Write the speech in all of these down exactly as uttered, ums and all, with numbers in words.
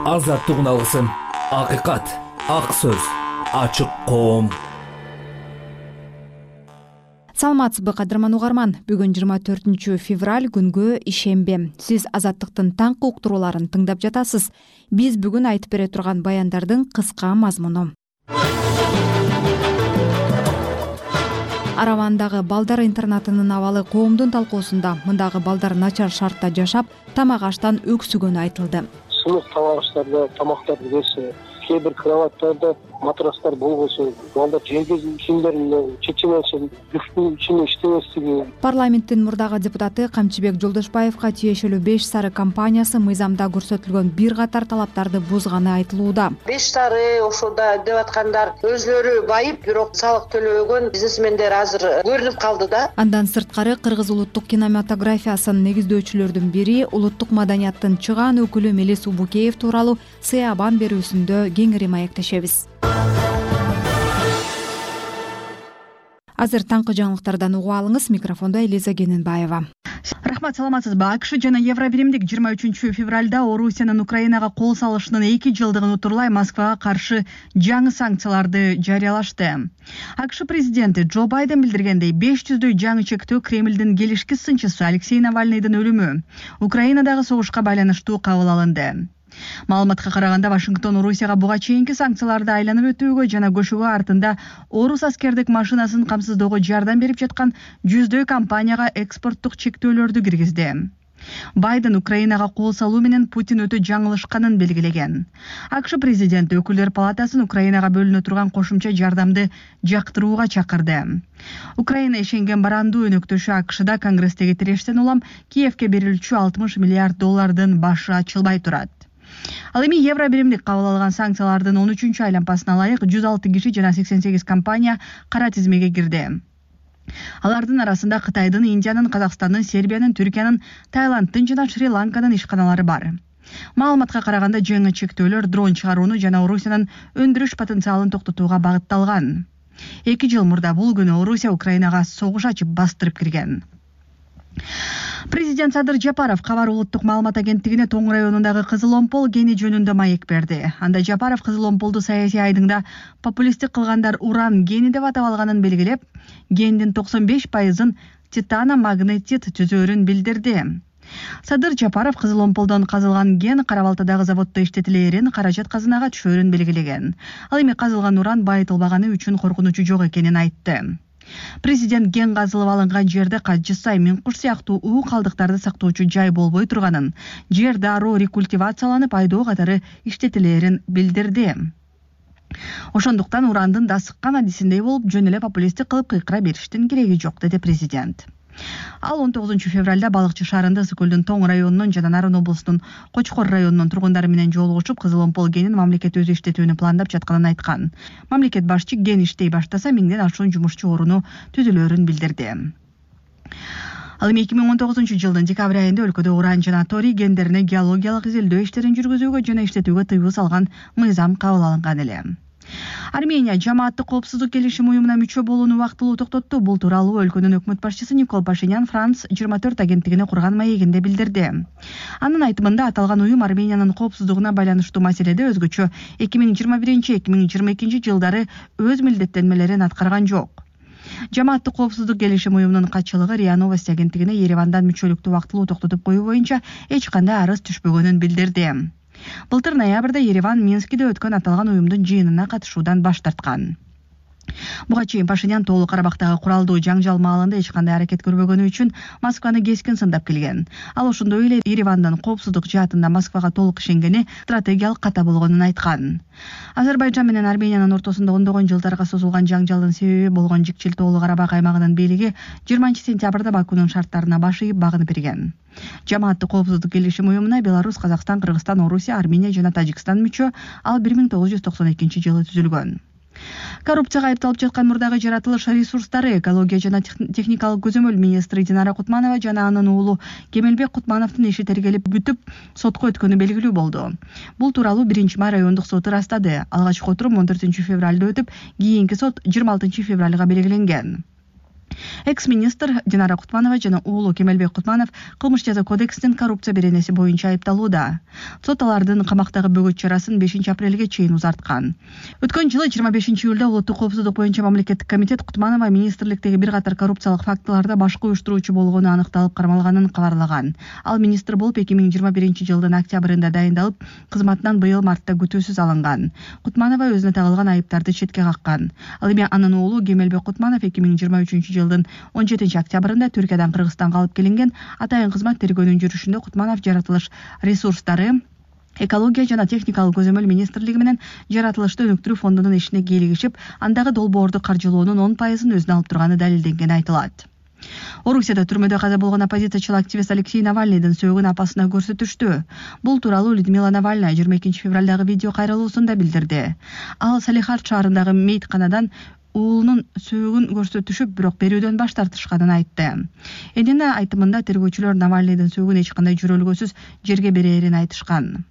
Азаттыгын алгысың. Акыйкат, ак сөз, ачык коом. Саламатсызбы кадырман угарман. Бүгүн жыйырма төртүнчү февраль күнгө ишембе. Сиз азаттыктын таңкы уктурууларын тыңдап жатасыз. Биз бүгүн айтып бере турган баяндардын кыска мазмуну. Аравандагы балдар интернатынын абалы коомдун талкуусунда мындагы балдар начар шартта жашап, тамак аштан өксүгөнү айтылды. Сынық тамағыштарда тамақтарды берсе, кейбір кроваттарда матрастар болғысы, балдар жерге киімдерін чечемесін, люктың ішіне іштеместігі. Парламенттин мурдагы депутаты Камчыбек Жолдошбаевга тиешелүү беш сары компаниясы мыйзамда көрсөтүлгөн бир катар талаптарды бузганы айтылууда. Беш сары ошода деп аткандар өзлөрү байып, бирок салык төлөбөгөн бизнесмендер азыр көрүнүп калды да. Андан сырткары кыргыз улуттук кинематографиясын негиздөөчүлөрдүн бири улуттук маданияттын чыгаан өкүлү Мелис Убукеев тууралуу Сыябан берүүсүндө кеңири маектешебиз. Азыр таңкы жаңылыктардан угуп алыңыз. Микрофондо Элиза Гененбаева. Рахмат, саламатсызбы? АКШ жана Евробиримдик жыйырма үчүнчү февралда Орусиянын Украинага кол салышынын эки жылдыгын утурлай Москвага каршы жаңы санкцияларды жарыялашты. АКШ президенти Джо Байден билдиргендей, беш жүздөй жаңы чектөө Кремлдин келишки сынчысы Алексей Навальныйдын өлүмү Украинадагы согушка байланыштуу кабыл алынды. Маалыматка караганда, Вашингтон Орусияга буга чейинки санкцияларды айланып өтүүгө жана көчүүгө артында орус аскердик машинасын камсыздоого жардам берип жаткан жүздөй компанияга экспорттук чектөөлөрдү киргизди. Байден Украинага кол салуу менен Путин өтө жаңылышканын белгилеген. АКШ президенти өкүлдөр палатасын Украинага бөлүнө турган кошумча жардамды жактырууга чакырды. Украина ишенген барандуу өнөктөшү АКШда Конгресстеги тирештен улам Киевке берилчү алтымыш миллиард доллардын башы ачылбай турат. Ал эми Евробиримдик кабыл алган санкциялардын он үчүнчү айлампасына ылайык жүз алты киши жана сексен сегиз компания кара тизмеге кирди. Алардын арасында Кытайдын, Индиянын, Казакстандын, Сербиянын, Түркиянын, Таиланддын жана Шри-Ланканын ишканалары бар. Маалыматка караганда, жаңы чектөөлөр дрон чыгарууну жана Орусиянын өндүрүш потенциалын токтотууга багытталган. Эки жыл мурда бул күнү Орусия Украинага согуш ачып бастырып кирген. Президент Садыр Жапаров Кабар улуттук маалымат агенттигине Тоң районундагы Кызыл Омпол гени жөнүндө маек берди. Анда Жапаров Кызыл Омполду саясий айдыңда популисттик кылгандар уран гени деп атап алганын белгилеп, гендин токсон беш пайызын титано-магнетит түзөөрүн билдирди. Садыр Жапаров Кызыл Омполдон казылган ген Кара Балтадагы заводдо иштетилээрин, каражат казынага түшөөрүн белгилеген. Ал эми казылган уран байытылбаганы үчүн коркунучу жок экенин айтты. Президент ген казылып алынган жерде Кажысай, Миңкуш сыяктуу уу калдыктарды сактоочу жай болбой турганын, жер дароо рекультивацияланып айдоо катары иштетилээрин билдирди. Ошондуктан урандын да сыккан адисиндей болуп, жөн эле популисттик кылып кыйкыра бериштин кереги жок, деди президент. Ал он тогузунчу февралда Балыкчы шаарында Ысыкөлдүн Тоң районунун жана Нарын облусунун Кочкор районунун тургундары менен жолугушуп, Кызыл Омпол генин мамлекет өзү иштетүүнү пландап жатканын айткан. Мамлекет башчы ген иштей баштаса миңден ашуун жумушчу оруну түзүлөөрүн билдирди. Ал эми эки миң он тогузунчу жылдын декабрь айында өлкөдө уран жана торий гендерине геологиялык изилдөө иштерин жүргүзүүгө жана иштетүүгө тыюу салган мыйзам кабыл алынган эле. Армения жамааттык коопсуздук келишим уюмуна мүчө болууну убактылуу токтотту. Бул тууралуу өлкөнүн өкмөт башчысы Никол Пашинян Франс жыйырма төрт агенттигине курган маегинде билдирди. Анын айтымында, аталган уюм Армениянын коопсуздугуна байланыштуу маселеде өзгөчө эки миң жыйырма биринчи — эки миң жыйырма экинчи жылдары өз милдеттенмелерин аткарган жок. Жамааттык коопсуздук келишим уюмунун катчылыгы РИА Новости агенттигине Еревандан мүчөлүктү убактылуу токтотуп коюу боюнча эч кандай арыз түшпөгөнүн билдирди. Былтыр ноябрда Ереван Минскиде өткөн аталган уюмдун жыйынына катышуудан баш тарткан. Буга чейин Пашинян Тоолуу Карабактагы куралдуу жаңжал маалында эч кандай аракет көрбөгөнү үчүн Москваны кескин сындап келген. Ал ошондой эле Еревандын коопсуздук жаатында Москвага толук ишенгени стратегиялык ката болгонун айткан. Азербайжан менен Армениянын ортосунда ондогон жылдарга созулган жаңжалдын себеби болгон Жикчил Тоолуу Карабак аймагынын бийлиги жыйырманчы сентябрда Бакунун шарттарына баш ийип багынып берген. Жамааттык коопсуздук келишим уюмуна Беларусь, Казакстан, Кыргызстан, Орусия, Армения жана Тажикстан мүчө. Ал бир миң тогуз жүз токсон экинчи жылы түзүлгөн. Коррупцияга айыпталып жаткан мурдагы жаратылыш ресурстары, экология жана техникалык көзөмөл министри Динара Кутманова жана анын уулу Кемелбек Кутмановдун иши тергелип бүтүп, сотко өткөнү белгилүү болду. Бул тууралуу биринчи май райондук соту ырастады. Алгачкы отурум он төртүнчү февралда өтүп, кийинки сот жыйырма алтынчы февралга белгиленген. Экс-министр Динара Кутманова жана уулу Кемелбек Кутманов кылмыш жаза кодексинин коррупция беренеси боюнча айыпталууда. Сот алардын камактагы бөгөт чарасын бешинчи апрелге чейин узарткан. Өткөн жылы жыйырма бешинчи июлда улуттук коопсуздук боюнча мамлекеттик комитет Кутманова министрликтеги бир катар коррупциялык фактыларда башкы уюштуруучу болгону аныкталып кармалганын кабарлаган. Ал министр болуп эки миң жыйырма биринчи жылдын октябрында дайындалып, кызматынан быйыл мартта күтүүсүз алынган. Кутманова өзүнө тагылган айыптарды четке каккан. Ал эми анын уулу Кемелбек Кутманов эки миң жыйырма үчүнчү жылдын он жетинчи октябрында Түркиядан Кыргызстанга алып келинген. Атайын кызмат тергөөнүн жүрүшүндө Кутманов жаратылыш ресурстары, экология жана техникалык көзөмөл министрлиги менен жаратылышты өнүктүрүү фондунун ишине кийлигишип, андагы долбоорду каржылоонун он пайызын өзүнө алып турганы далилденгени айтылат. Орусияда түрмөдө каза болгон оппозициячыл активист Алексей Навальныйдын сөөгүн апасына көрсөтүштү. Бул тууралуу Людмила Навальная жыйырма экинчи февралдагы видео кайрылуусунда билдирди. Ал Салихард шаарындагы мейитканадан уулунун сөөгүн көрсөтүшүп, бирок берүүдөн баш тартышканын айтты. Энени айтымында тергөөчүлөр Навальныйдын сөөгүн эч кандай жөрөлгөсүз жерге берээрин айтышкан.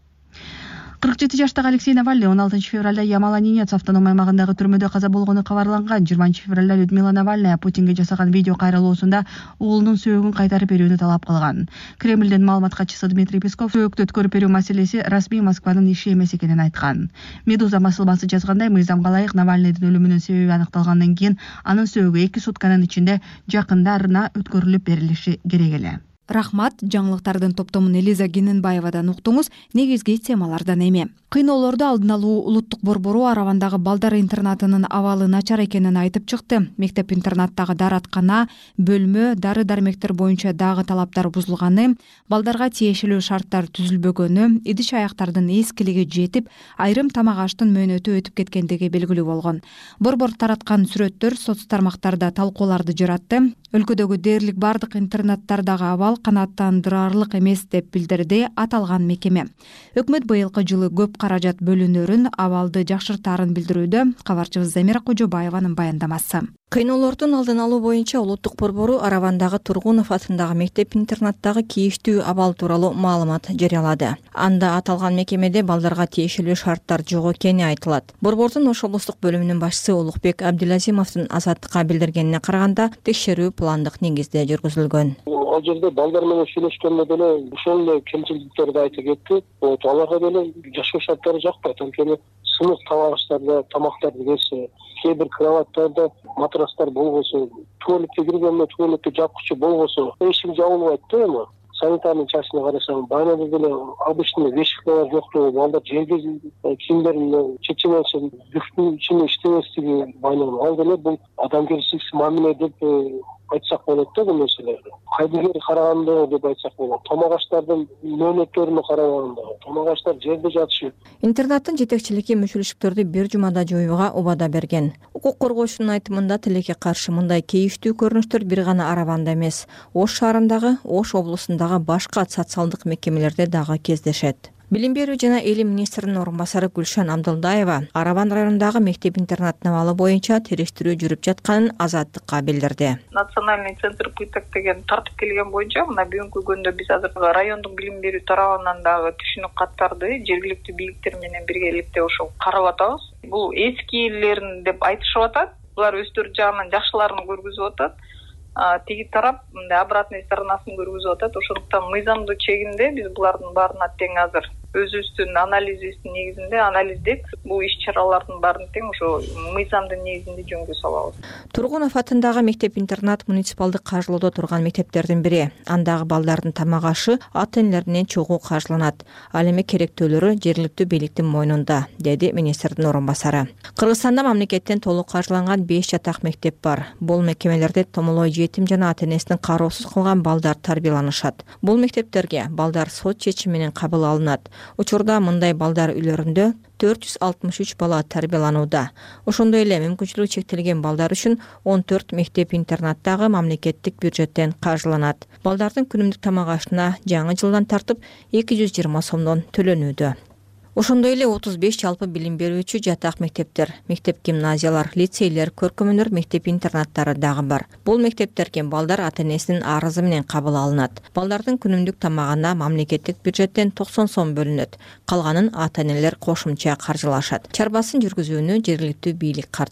кырк жети жаштагы Алексей Навальный он алтынчы февралда Ямало-Ненец автоном аймагындагы түрмөдө каза болгону кабарланган. жыйырманчы февралда Людмила Навальная Путинге жасаган видео кайрылуусунда уулунун сөөгүн кайтарып берүүнү талап кылган. Кремлдин маалымат катчысы Дмитрий Песков сөөгүктү өткөрүп берүү маселеси расмий Москванын иши эмес экенин айткан. Медуза басылмасы жазгандай, мыйзамга ылайык Навальныйдын өлүмүнүн себеби аныкталгандан кийин анын сөөгү эки сутканын ичинде жакындарына өткөрүлүп берилиши керек эле. Рахмат, жаңылыктардын топтомун Элиза Гененбаевадан уктуңуз. Негизги темалардан эми. Кыйноолорду алдын алуу улуттук борбору Аравандагы балдар интернатынын абалы начар экенин айтып чыкты. Мектеп-интернаттагы даараткана, бөлмө, дары-дармектер боюнча дагы талаптар бузулганы, балдарга тиешелүү шарттар түзүлбөгөнү, идиш-аяктардын эскилиги жетип, айрым тамак аштын мөөнөтү өтүп кеткендиги белгилүү болгон. Борбор тараткан сүрөттөр соц тармактарда талкууларды жаратты. Өлкөдөгү дээрлик бардык интернаттардагы абал канааттандырарлык эмес деп билдирди аталган мекеме. Өкмөт быйылкы жылы көп каражат бөлүнөрүн, абалды жакшыртаарын билдирүүдө. Кабарчыбыз Замира Кожобаеванын баяндамасы. Кыйноолордун алдын алуу боюнча улуттук борбору Аравандагы Тургунов атындагы мектеп-интернаттагы кийиштүү абал тууралуу маалымат жарыялады. Анда аталган мекемеде балдарга тиешелүү шарттар жок экени айтылат. Борбордун Ош облустук бөлүмүнүн башчысы Улукбек Абдилазимовдун Азаттыкка билдиргенине караганда, текшерүү пландык негизде жүргүзүлгөн. Ал жерде балдар менен сүйлөшкөндө деле ошол эле кемчиликтерди айтып кетти. Аларга деле жашоо шарттары жакпайт. Анткени сынык тамак аштарда тамактарды берсе, кээ бир кроваттарда матрастар болбосо, туалетке киргенде туалетти жапкычы болбосо, эшик жабылбайт да эми. Санитарный частьына карасаң, байнада деле обычный вещиклер жоктугу, балдар жерге кийимдерин чечемесин, бүктүн ичине иштебестиги байнада. Ал деле бул адамгерчиликсиз мамиле деп айтсак болот да бул нерселерди. Кайдыгер караганда деп айтсак болот. Тамак аштардын мөөнөттөрүнө караганда, тамак аштар жерде жатышып. Интернаттын жетекчилиги мүчүлүштөрдү бир жумада жоюуга убада берген. Укук коргоочунун айтымында тилекке каршы мындай кейиштүү көрүнүштөр бир гана Араванда эмес, Ош шаарындагы, Ош облусундагы башка социалдык мекемелерде дагы кездешет. Билим берүү жана элим министринин орун басары Гүлшан Абдылдаева Араван районундагы мектеп-интернаттын абалы боюнча териштирүү жүрүп жатканын Азаттыкка билдирди. Национальный центр пыток деген тартып келген боюнча мына бүгүнкү күндө биз азыр райондук билим берүү тарабынан дагы түшүнүк каттарды жергиликтүү бийликтер менен биргеликте ошол карап атабыз. Бул эскилерин деп айтышып атат. Булар өздөрү жагынан жакшыларын көргүзүп атат. Тиги тарап мындай обратный сторонасын көргүзүп атат. Ошондуктан мыйзамдуу чегинде биз булардын баарына тең азыр өзүбүздүн анализибиздин негизинде анализдеп, бул иш-чаралардын баарын тең ошо мыйзамдын негизинде жөнгө салабыз. Тургунов атындагы мектеп-интернат муниципалдык каржылоодо турган мектептердин бири. Андагы балдардын тамак ашы ата-энелеринен чогуу каржыланат. Ал эми керектөөлөрү жергиликтүү бийликтин мойнунда, деди министрдин орун басары. Кыргызстанда мамлекеттен толук каржыланган беш жатак мектеп бар. Бул мекемелерде томолой жетим жана ата-энесин кароосуз калган балдар тарбияланышат. Бул мектептерге балдар сот чечими менен кабыл алынат. Учурда мындай балдар үйлөрүндө төрт жүз алтымыш үч бала тарбияланууда. Ошондой эле мүмкүнчүлүгү чектелген балдар үчүн он төрт мектеп-интернаттагы мамлекеттик бюджеттен каржыланат. Балдардын күнүмдүк тамак ашына жаңы жылдан тартып эки жүз жыйырма сомдон төлөнүүдө. Ошондой эле отуз беш жалпы билим берүүчү жатак мектептер, мектеп-гимназиялар, лицейлер, көркөмөнөр мектеп-интернаттары дагы бар. Бул мектептерге балдар ата-энесинин арызы менен кабыл алынат. Балдардын күнүмдүк тамагына мамлекеттик бюджеттен токсон сом бөлүнөт. Калганын ата-энелер кошумча каржылашат. Чарбасын жүргүзүүнү жергиликтүү бийлик каржылайт.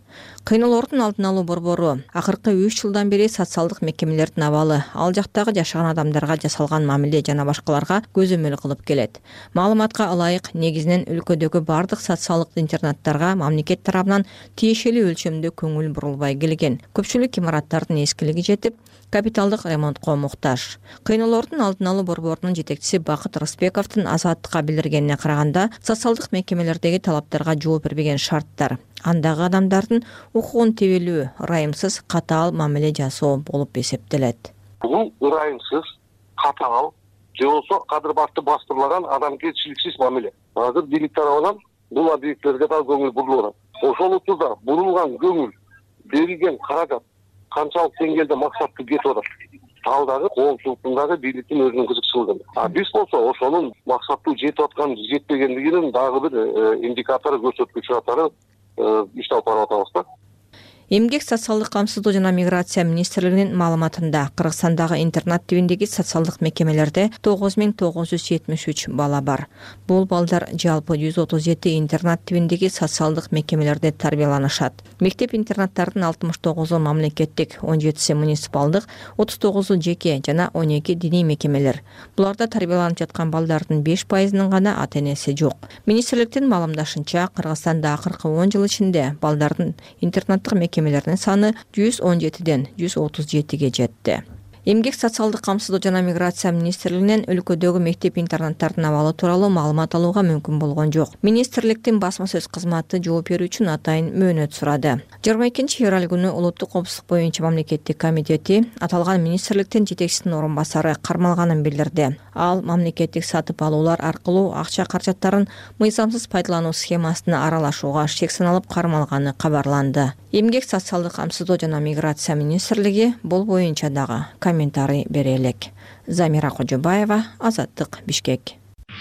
Кыйноолордун алдын алуу борбору акыркы үч жылдан бери социалдык мекемелердин абалы, ал жактагы жашаган адамдарга жасалган мамиле жана башкаларга көзөмөл кылып келет. Маалыматка ылайык, негизинен өлкөдөгү бардык социалдык интернаттарга мамлекет тарабынан тиешелүү өлчөмдө көңүл бурулбай келген. Көпчүлүк имараттардын эскилиги жетип, капиталдык ремонтко муктаж. Кыйноолордун алдын алуу борборунун жетекчиси Бакыт Рысбековдун Азаттыкка билдиргенине караганда, социалдык мекемелердеги талаптарга жооп бербеген шарттар андагы адамдардын укугун тебелүү, ырайымсыз, катаал мамиле жасоо болуп эсептелет. Бул ырайымсыз, катаал, же болбосо кадыр бакты бастырлаган адамгерчиликсиз мамиле. Азыр бийлик тарабынан бул объекттерге да көңүл бурулуп атат. Ошол учурда бурулган көңүл, берилген каражат канчалык деңгээлде максаттуу кетип атат. Ал дагы коомчулуктун дагы бийликтин өзүнүн кызыкчылыгы. А биз болсо ошонун максаттуу жетип аткан, жетпегендигинин дагы бир индикатору, көрсөткүчү катары ишти алып барып атабыз да. Эмгек социалдык камсыздоо жана миграция министрлигинин маалыматында Кыргызстандагы интернат тибиндеги социалдык мекемелерде тогуз миң тогуз жүз жетимиш үч бала бар. Бул балдар жалпы жүз отуз жети интернат тибиндеги социалдык мекемелерде тарбияланышат. Мектеп-интернаттардын алтымыш тогузу мамлекеттик, он жетиси муниципалдык, отуз тогузу жеке жана он эки диний мекемелер. Буларда тарбияланып жаткан балдардын беш пайызынын гана ата-энеси жок. Министрликтин маалымдашынча, Кыргызстанда акыркы он жыл ичинде балдардын интернаттык мекемелердин саны жүз он жетиден жүз отуз жетиге жетти. Эмгек социалдык камсыздоо жана миграция министрлигинен өлкөдөгү мектеп-интернаттардын абалы тууралуу маалымат алууга мүмкүн болгон жок. Министрликтин басма сөз кызматы жооп берүү үчүн атайын мөөнөт сурады. жыйырма экинчи февраль күнү улуттук коопсуздук боюнча мамлекеттик комитети аталган министрликтин жетекчисинин орун басары кармалганын билдирди. Ал мамлекеттик сатып алуулар аркылуу акча каражаттарын мыйзамсыз пайдалануу схемасына аралашууга шек саналып кармалганы кабарланды. Эмгек социалдык камсыздоо жана миграция министрлиги бул боюнча дагы комментарий бере элек. Замира Кожобаева, Азаттык, Бишкек.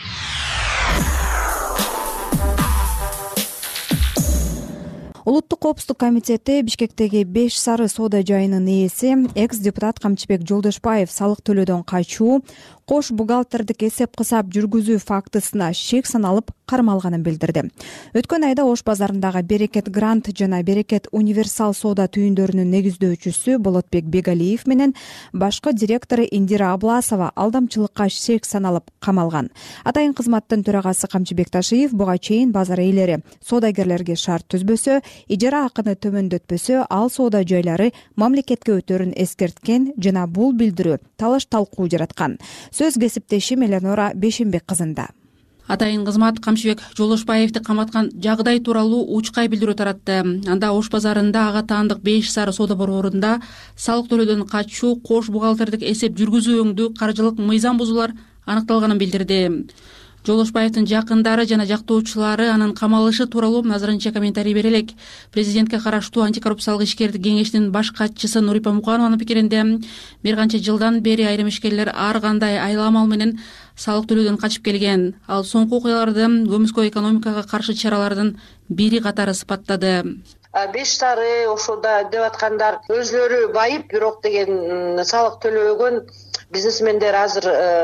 Улуттук коопсуздук комитети Бишкектеги беш сары соода жайынын ээси экс-депутат Камчыбек Жолдошбаев салык төлөөдөн качуу, кош бухгалтердик эсеп кысап жүргүзүү фактысына шек саналып кармалганын билдирди. Өткөн айда Ош базарындагы Берекет Грант жана Берекет Универсал соода түйүндөрүнүн негиздөөчүсү Болотбек Бегалиев менен башкы директору Индира Абласова алдамчылыкка шек саналып камалган. Атайын кызматтын төрагасы Камчыбек Ташиев буга чейин базар ээлери соодагерлерге шарт түзбөсө, ижара акыны төмөндөтпөсө, ал соода жайлары мамлекетке өтөрүн эскерткен жана бул билдирүү талаш талкуу жараткан. Сөз кесиптешим Эленора Бешимбек кызында. Атайын кызмат Камчыбек Жолдошбаевди каматкан жагдай тууралуу учкай билдирүү таратты. Анда Ош базарында ага таандык беш сары соода борборунда салык төлөөдөн качуу, кош бухгалтердик эсеп жүргүзүү өңдүү каржылык мыйзам бузуулар аныкталганын билдирди. Жолдошбаевдин жакындары жана жактоочулары анын камалышы тууралуу азырынча комментарий бере элек. Президентке караштуу антикоррупциялык ишкердик кеңештин баш катчысы Нурипа Муканованын пикиринде, бир канча жылдан бери айрым ишкерлер ар кандай айла амал менен салык төлөөдөн качып келген. Ал соңку окуяларды көмүскө экономикага каршы чаралардын бири катары сыпаттады. Беш сары ошода деп аткандар өзлөрү байып, бирок деген салык төлөгөн бизнесмендер азыр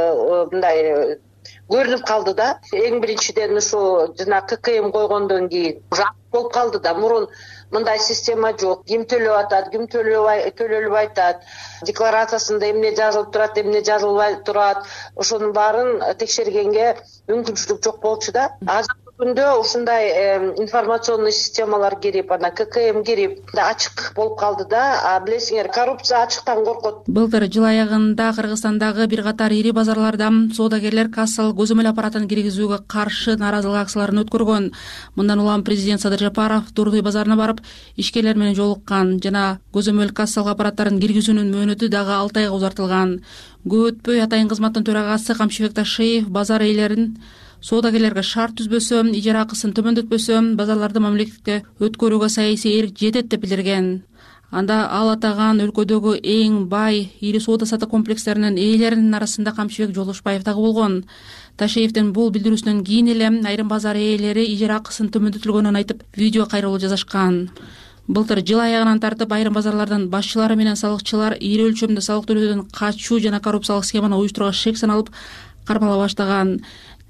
мындай көрүнүп калды да. Эң биринчиден ушу жана ка ка эм койгондон кийин жак болуп калды да. Мурун мындай система жок. Ким төлөп атат, ким төлөлбөй атат, декларациясында эмне жазылып турат, эмне жазылбай турат, ошонун баарын текшергенге мүмкүнчүлүк жок болчу да. Азыр күндө ушундай информационный системалар кирип, ана ка ка эм кирип, ачык болуп калды да. Билесиңер, коррупция ачыктан коркот. Былтыр жыл аягында Кыргызстандагы бир катар ири базарларда соодагерлер кассалык көзөмөл аппаратын киргизүүгө каршы нааразылык акцияларын өткөргөн. Мындан улам президент Садыр Жапаров Дурдуй базарына барып, ишкерлер менен жолуккан жана көзөмөл кассалык аппараттарын киргизүүнүн мөөнөтү дагы алты айга узартылган. Көп өтпөй атайын кызматтын төрагасы Камчыбек Ташиев базар ээлерин соодагерлерге шарт түзбөсө, ижара акысын төмөндөтпөсө, базарларды мамлекетке өткөрүүгө саясий эрк жетет деп билдирген. Анда ал атаган өлкөдөгү эң бай ири соода сатык комплекстеринин ээлеринин арасында Камчыбек Жолдошбаев дагы болгон. Ташиевдин бул билдирүүсүнөн кийин эле айрым базар ээлери ижара акысын төмөндөтүлгөнүн айтып, видео кайрылуу жазышкан. Былтыр жыл аягынан тартып айрым базарлардын башчылары менен салыкчылар ири өлчөмдө салык төлөөдөн качуу жана коррупциялык схеманы уюштурууга шек саналып кармала баштаган.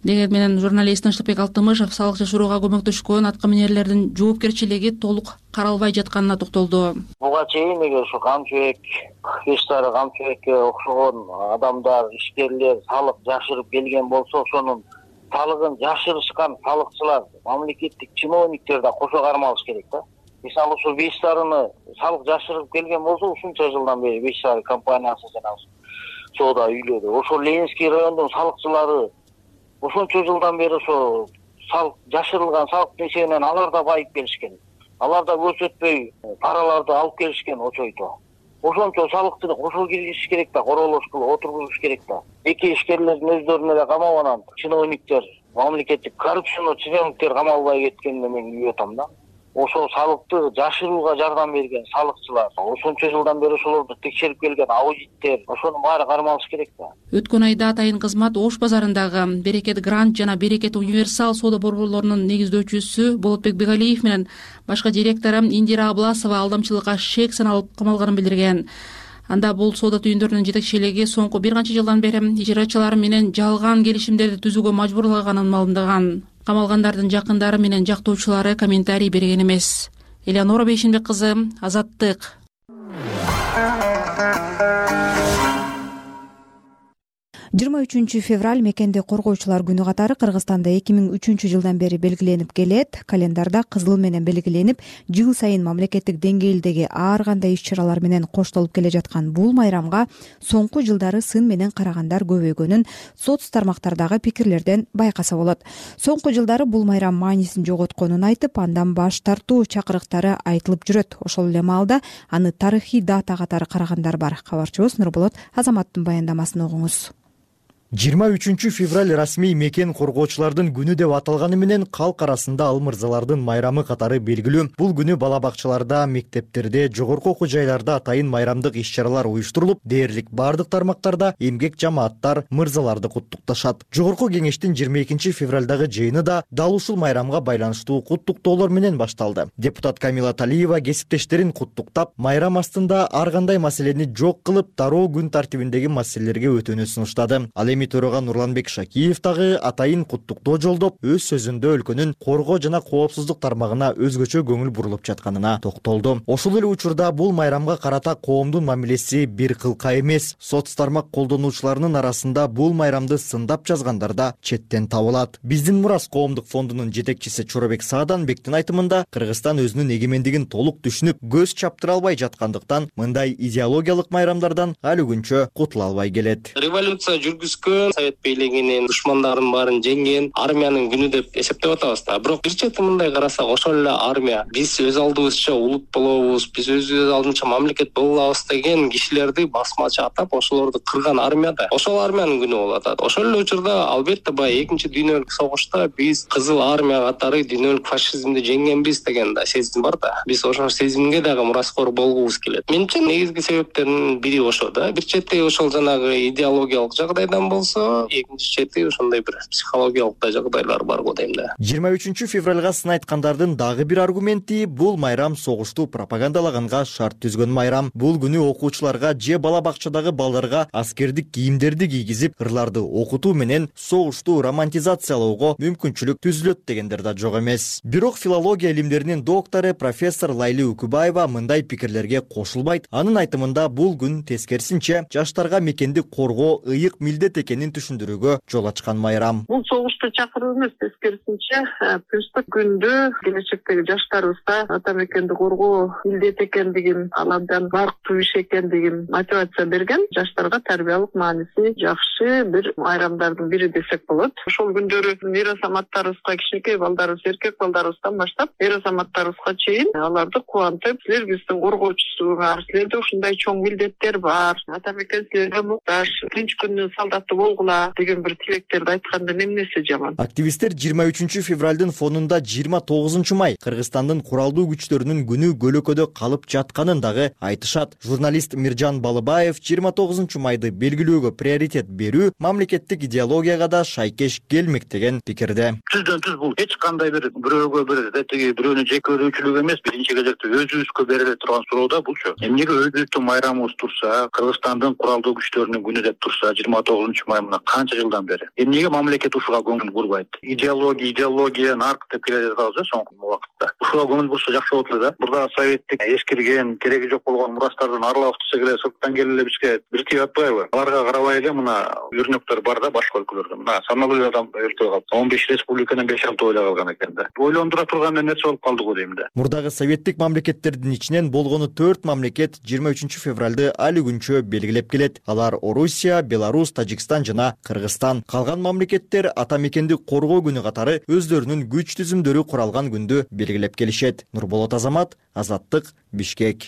Деген менен журналист Тынчтыкбек Алтымышев салык жашырууга көмөктөшкөн аткаминерлердин жоопкерчилиги толук каралбай жатканына токтолду. Буга чейин эгер ушу камчыбек бештары камчыбекке окшогон адамдар, ишкерлер салык жашырып келген болсо, ошонун салыгын жашырышкан салыкчылар, мамлекеттик чиновниктер да кошо кармалыш керек да. Мисалы ушу бештарыны салык жашырып келген болсо, ушунча жылдан бери бештары компаниясы жана соода үйлөрү, ошол Ленинский райондун салыкчылары ошончо жылдан бери ошо салык жашырылган салыктын эсебинен алар да байып келишкен. Алар да көрсөтпөй параларды алып келишкен очойто. Ошончо салыкты кошо киргизиш керек да, королош кылып отургузуш керек да. Эки ишкерлердин өздөрүнө да камалган чиновниктер, мамлекеттик коррупциялык чиновниктер камалбай кеткенине мен үйүп атам да. Ошол салыкты жашырууга жардам берген салыкчылар, ошончо жылдан бери ошолорду текшерип келген аудиттер, ошонун баары кармалыш керек да. Өткөн айда Атайын кызмат Ош базарындагы Берекет Грант жана Берекет Универсал соода борборлорунун негиздөөчүсү Болотбек Бегалиев менен башка директору Индира Абласова алдамчылыкка шек саналып камалганын билдирген. Анда бул соода түйүндөрүнүн жетекчилиги соңку бир канча жылдан бери ижарачылар менен жалган келишимдерди түзүүгө мажбурлаганын маалымдаган. Камалгандардын жакындары менен жактоочулары комментарий берген эмес. Элеонора Бейшенбек кызы, Азаттык. жыйырма үчүнчү февраль мекенди коргоочулар күнү катары Кыргызстанда эки миң үчүнчү жылдан бери белгиленип келет. Календарда кызыл менен белгиленип, жыл сайын мамлекеттик деңгээлдеги ар кандай иш-чаралар менен коштолуп келе жаткан бул майрамга соңку жылдары сын менен карагандар көбөйгөнүн соц тармактардагы пикирлерден байкаса болот. Соңку жылдары бул майрам маанисин жоготконун айтып, андан баш тартуу чакырыктары айтылып жүрөт. Ошол эле маалда аны тарыхый дата катары карагандар бар. Кабарчыбыз Нурболот Азаматтын баяндамасын угуңуз. жыйырма үчүнчү февраль расмий мекен коргоочулардын күнү деп аталганы менен калк арасында ал мырзалардын майрамы катары белгилүү. Бул күнү бала бакчаларда, мектептерде, жогорку окуу жайларда атайын майрамдык иш-чаралар уюштурулуп, дээрлик бардык тармактарда эмгек жамааттар мырзаларды куттукташат. Жогорку кеңештин жыйырма экинчи февралдагы жыйыны да дал ушул майрамга байланыштуу куттуктоолор менен башталды. Депутат Камила Талиева кесиптештерин куттуктап, майрам астында ар кандай маселени жок кылып, дароо күн тартибиндеги маселелерге өтүүнү сунуштады. Ал эми төрага Нурланбек Шакиев дагы атайын куттуктоо жолдоп, өз сөзүндө өлкөнүн коргоо жана коопсуздук тармагына өзгөчө көңүл бурулуп жатканына токтолду. Ошол эле учурда бул майрамга карата коомдун мамилеси бир кылка эмес. Соц тармак колдонуучуларынын арасында бул майрамды сындап жазгандар да четтен табылат. Биздин Мурас коомдук фондунун жетекчиси Чоробек Сааданбектин айтымында, Кыргызстан өзүнүн эгемендигин толук түшүнүп, көз чаптыра албай жаткандыктан мындай идеологиялык майрамдардан али күнчө кутула албай келет. Революция жүргүзгөн, совет бийлигинин душмандарын баарын жеңген армиянын күнү деп эсептеп атабыз да. Бирок бир чети мындай карасак, ошол эле армия биз өз алдыбызча улут болобуз, биз өз алдынча мамлекет боло алабыз деген кишилерди басмачы атап, ошолорду кырган армия да. Ошол армиянын күнү болуп атат. Ошол эле учурда албетте баягы экинчи дүйнөлүк согушта биз кызыл армия катары дүйнөлүк фашизмди жеңгенбиз деген да сезим бар да. Биз ошол сезимге дагы мураскор болгубуз келет. Менимче негизги себептердин бири ошо да. Бир чети ошол жанагы идеологиялык жагдайдан болсо, экинчи чети ошондой бир психологиялык да жагдайлар бар го дейм да. жыйырма үчүнчү февралга сын айткандардын дагы бир аргументи, бул майрам согушту пропагандалаганга шарт түзгөн майрам. Бул күнү окуучуларга же бала бакчадагы балдарга аскердик кийимдерди кийгизип, ырларды окутуу менен согушту романтизациялоого мүмкүнчүлүк түзүлөт дегендер да жок эмес. Бирок филология илимдеринин доктору профессор Лайли Үкүбаева мындай пикирлерге кошулбайт. Анын айтымында бул күн тескерисинче жаштарга мекенди коргоо ыйык милдет экенин түшүндүрүүгө жол ачкан майрам. Бул согушта чакыруу эмес, тескерисинче тынчтык күндө келечектеги жаштарыбызга ата мекенди коргоо милдет экендигин, ал абдан барктуу иш экендигин мотивация берген, жаштарга тарбиялык мааниси жакшы бир майрамдардын бири десек болот. Ошол күндөрү эр азаматтарыбызга, кичинекей балдарыбыз, эркек балдарыбыздан баштап эр азаматтарыбызга чейин аларды кубантып, силер биздин коргоочусуңар, силерде ушундай чоң милдеттер бар, ата мекен силерге муктаж, тынч күндүн солдаты болгула деген бир тилектерди айткандан эмнеси жаман. Активисттер жыйырма үчүнчү февралдын фонунда жыйырма тогузунчу май Кыргызстандын куралдуу күчтөрүнүн күнү көлөкөдө калып жатканын дагы айтышат. Журналист Миржан Балыбаев жыйырма тогузунчу майды белгилөөгө приоритет берүү мамлекеттик идеологияга да шайкеш келмек деген пикирде. Түздөн түз бул эч кандай бир бирөөгө бир тиги бирөөнү жекелөөчүлүк эмес, биринчи кезекте өзүбүзгө бериле турган суроо да булчу. Эмнеге өзүбүздүн майрамыбыз турса, Кыргызстандын куралдуу күчтөрүнүн күнү деп турса, жыйырма тогузунчу ушундай мына канча жылдан бери. Эмнеге мамлекет ушуга көңүл бурбайт? Идеология, идеология нарк деп келе жатабыз э соңку убакытта. Ушуга көңүл бурса жакшы болот эле да. Мурда советтик эскирген, кереги жок болгон мурастардан арылабыз десе эле сырттан келе эле бизге бир тип атпайбы? Аларга карабай эле мына өрнөктөр бар да башка өлкөлөрдө. Мына саналуу адам өлкө калды. он беш республиканын беш алты ойла калган экен да. Ойлондура турган нерсе болуп калдыгы дейм да. Мурдагы советтик мамлекеттердин ичинен болгону төрт мамлекет жыйырма үчүнчү февралды али күнчө белгилеп келет. Алар Орусия, Беларусь, Тажикстан жана Кыргызстан. Калган мамлекеттер ата мекенди коргоо күнү катары өздөрүнүн күч түзүмдөрү куралган күндү белгилеп келишет. Нурболот Азамат, Азаттык, Бишкек.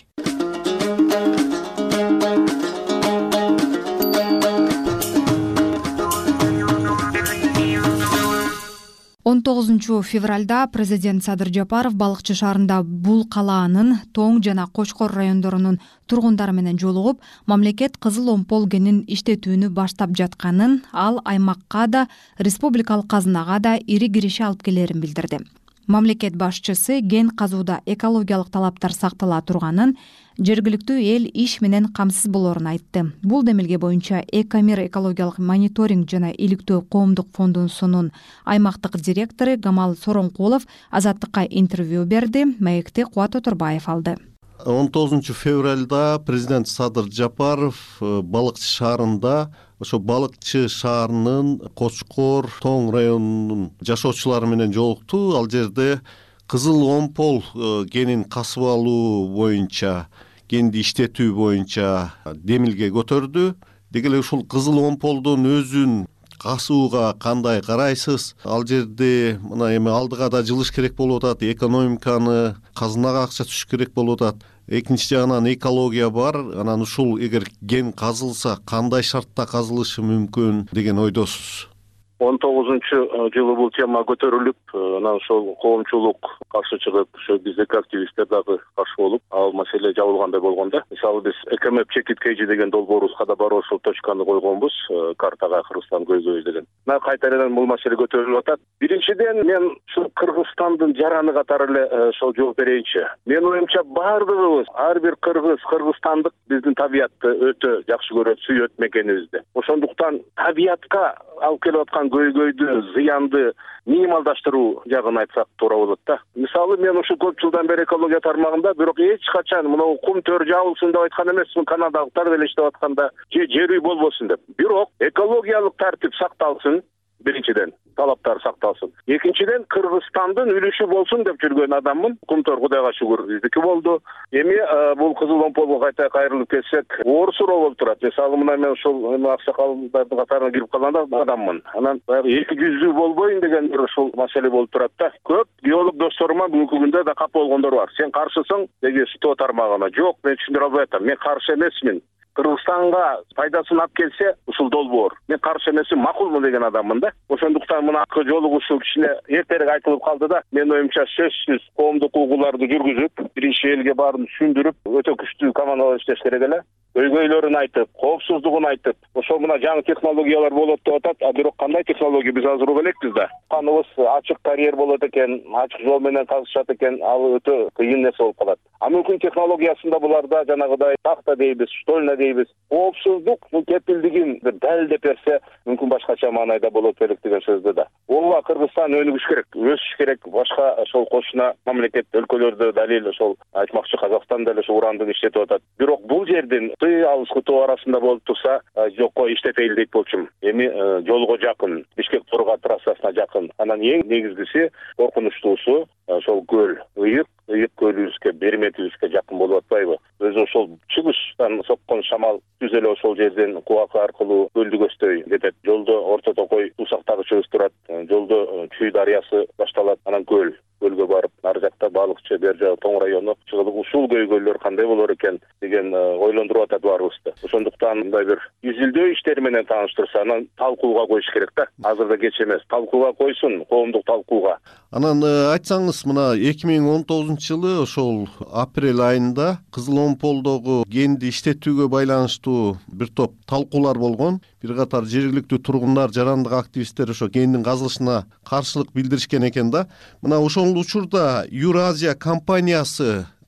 он тогузунчу февралда президент Садыр Жапаров Балыкчы шаарында Бул калаанын Тоң жана Кочкор райондорунун тургундары менен жолугуп, мамлекет кызыл омпол генин иштетүүнү баштап жатканын, ал аймакка да, республикалык казынага да ири киреше алып келерин билдирди. Мамлекет башчысы ген казууда экологиялык талаптар сактала турганын, жергиликтүү эл иш менен камсыз болорун айтты. Бул демилге боюнча Экомир экологиялык мониторинг жана иликтөө коомдук фондунун аймактык директору Гамал Соронкулов Азаттыкка интервью берди. Маекти Кубат Отурбаев алды. он тогузунчу февралда президент Садыр Жапаров Балыкчы шаарында, ошо Балыкчы шаарынын Кочкор, Тоң районунун жашоочулары менен жолукту. Ал жерде кызыл омпол генин касып алуу боюнча, генди иштетүү боюнча демилге көтөрдү. Деги эле ушул кызыл омполдун өзүн касууга кандай карайсыз? Ал жерде мына эми алдыга да жылыш керек болуп атат, экономиканы, казынага акча түшүш керек болуп атат. Экинчи жагынан экология бар. Анан ушул эгер ген казылса кандай шартта казылышы мүмкүн деген ойдосуз? он тогузунчу жылы бул тема көтөрүлүп, анан ошол коомчулук каршы чыгып, ошо биздеги активисттер дагы каршы болуп, ал маселе жабылгандай болгон да. Мисалы биз Экомеп чекит кейжи деген долбоорубузга да барып ошол точканы койгонбуз, картага Кыргызстан көздөйбүз деген. Мына кайтадан бул маселе көтөрүлүп атат. Биринчиден мен ушул Кыргызстандын жараны катары эле ошол жооп берейинчи. Менин оюмча баардыгыбыз, ар бир кыргыз, кыргызстандык биздин табиятты өтө жакшы көрөт, сүйөт мекенибизди. Ошондуктан табиятка алып келип аткан көйгөйдү, зыянды минималдаштыруу жагын айтсак туура болот да. Мисалы мен ушул көп жылдан бери экология тармагында, бирок эч качан мына кум төр жабылсын деп айткан эмесмин, канадалыктар деле иштеп атканда, же жер үй болбосун деп. Бирок экологиялык тартип сакталсын, биринчиден талаптар сакталсын. Экинчиден Кыргызстандын үлүшү болсун деп жүргөн адаммын. Кумтор Кудайга шүгүр биздики болду. Эми бул кызыл омполго кайта кайрылып кетсек, оор суроо болуп турат. Мисалы мына мен ушул аксакалдардын катарына кирип калганда адаммын. Анан баягы эки жүздүү болбойн деген бир ушул маселе болуп турат да. Көп биолог досторума бүгүнкү күндө да кап болгондор бар. Сен каршысың деги сто тармагына. Жок, мен түшүндүрө албай атам. Мен каршы эмесмин. Кыргызстанга пайдасын алып келсе, ушул долбоор. Мен каршы эмесмин, макулмун деген адаммын да. Ошондуктан мынакы жолугушуу кичине эртерээк айтылып калды да. Менин оюмча сөзсүз коомдук угууларды жүргүзүп, биринчи элге баарын түшүндүрүп, өтө күчтүү командалар иштеш керек эле. Көйгөйлөрүн айтып, коопсуздугун айтып, ошол мына жаңы технологиялар болот деп атат, а бирок кандай технология биз азыр угуп элекпиз да. Каныбыз ачык карьер болот экен, ачык жол менен казышат экен, ал өтө кыйын нерсе болуп калат. А мүмкүн технологиясында буларда жанагыдай тахта дейбиз, штольна дейбиз, коопсуздук кепилдигин далилдеп берсе, мүмкүн башкача маанайда болот элек деген сөздө да. Ооба, Кыргызстан өнүгүш керек, өсүш керек, башка ошол кошуна мамлекет өлкөлөрдө далил ошол айтмакчы Казакстан деле ошо урандык иштетип атат. Бирок бул жердин алыс куту арасында болуп турса, жокко иштетейли дейт болчумун. Эми жолго жакын, Бишкек Торга трассасына жакын. Анан эң негизгиси коркунучтуусу ошол көл, ыйык, ыйык көлүбүзгө, берметибизге жакын болуп атпайбы? Өзү ошол чыгыштан соккон шамал түз эле ошол жерден Кубак аркылуу көлдү көздөй кетет. Жолдо Орто Токой Тусактагы чыгыш турат. Жолдо Чүй дарыясы башталат, анан көл. Көлгө барып, ар жакта Балыкчы, бер жагы Тоң району чыгылып, ушул көйгөйлөр кандай болор экен деген ойлондуруп атат баарыбызды. Ошондуктан мындай бир изилдөө иштери менен тааныштырса, анан талкууга коюш керек да. Азырда кеч эмес, талкууга койсун, коомдук талкууга. Анан айтсаңыз, мына эки миң он тогузунчу жылы ошол апрель айында кызыл омполдогу генди иштетүүгө байланыштуу бир топ талкуулар болгон. Бир катар жергиликтүү тургундар, жарандык активисттер ошо гендин казылышына каршылык билдиришкен экен да. Мына ошол учурда Юразия компаниясы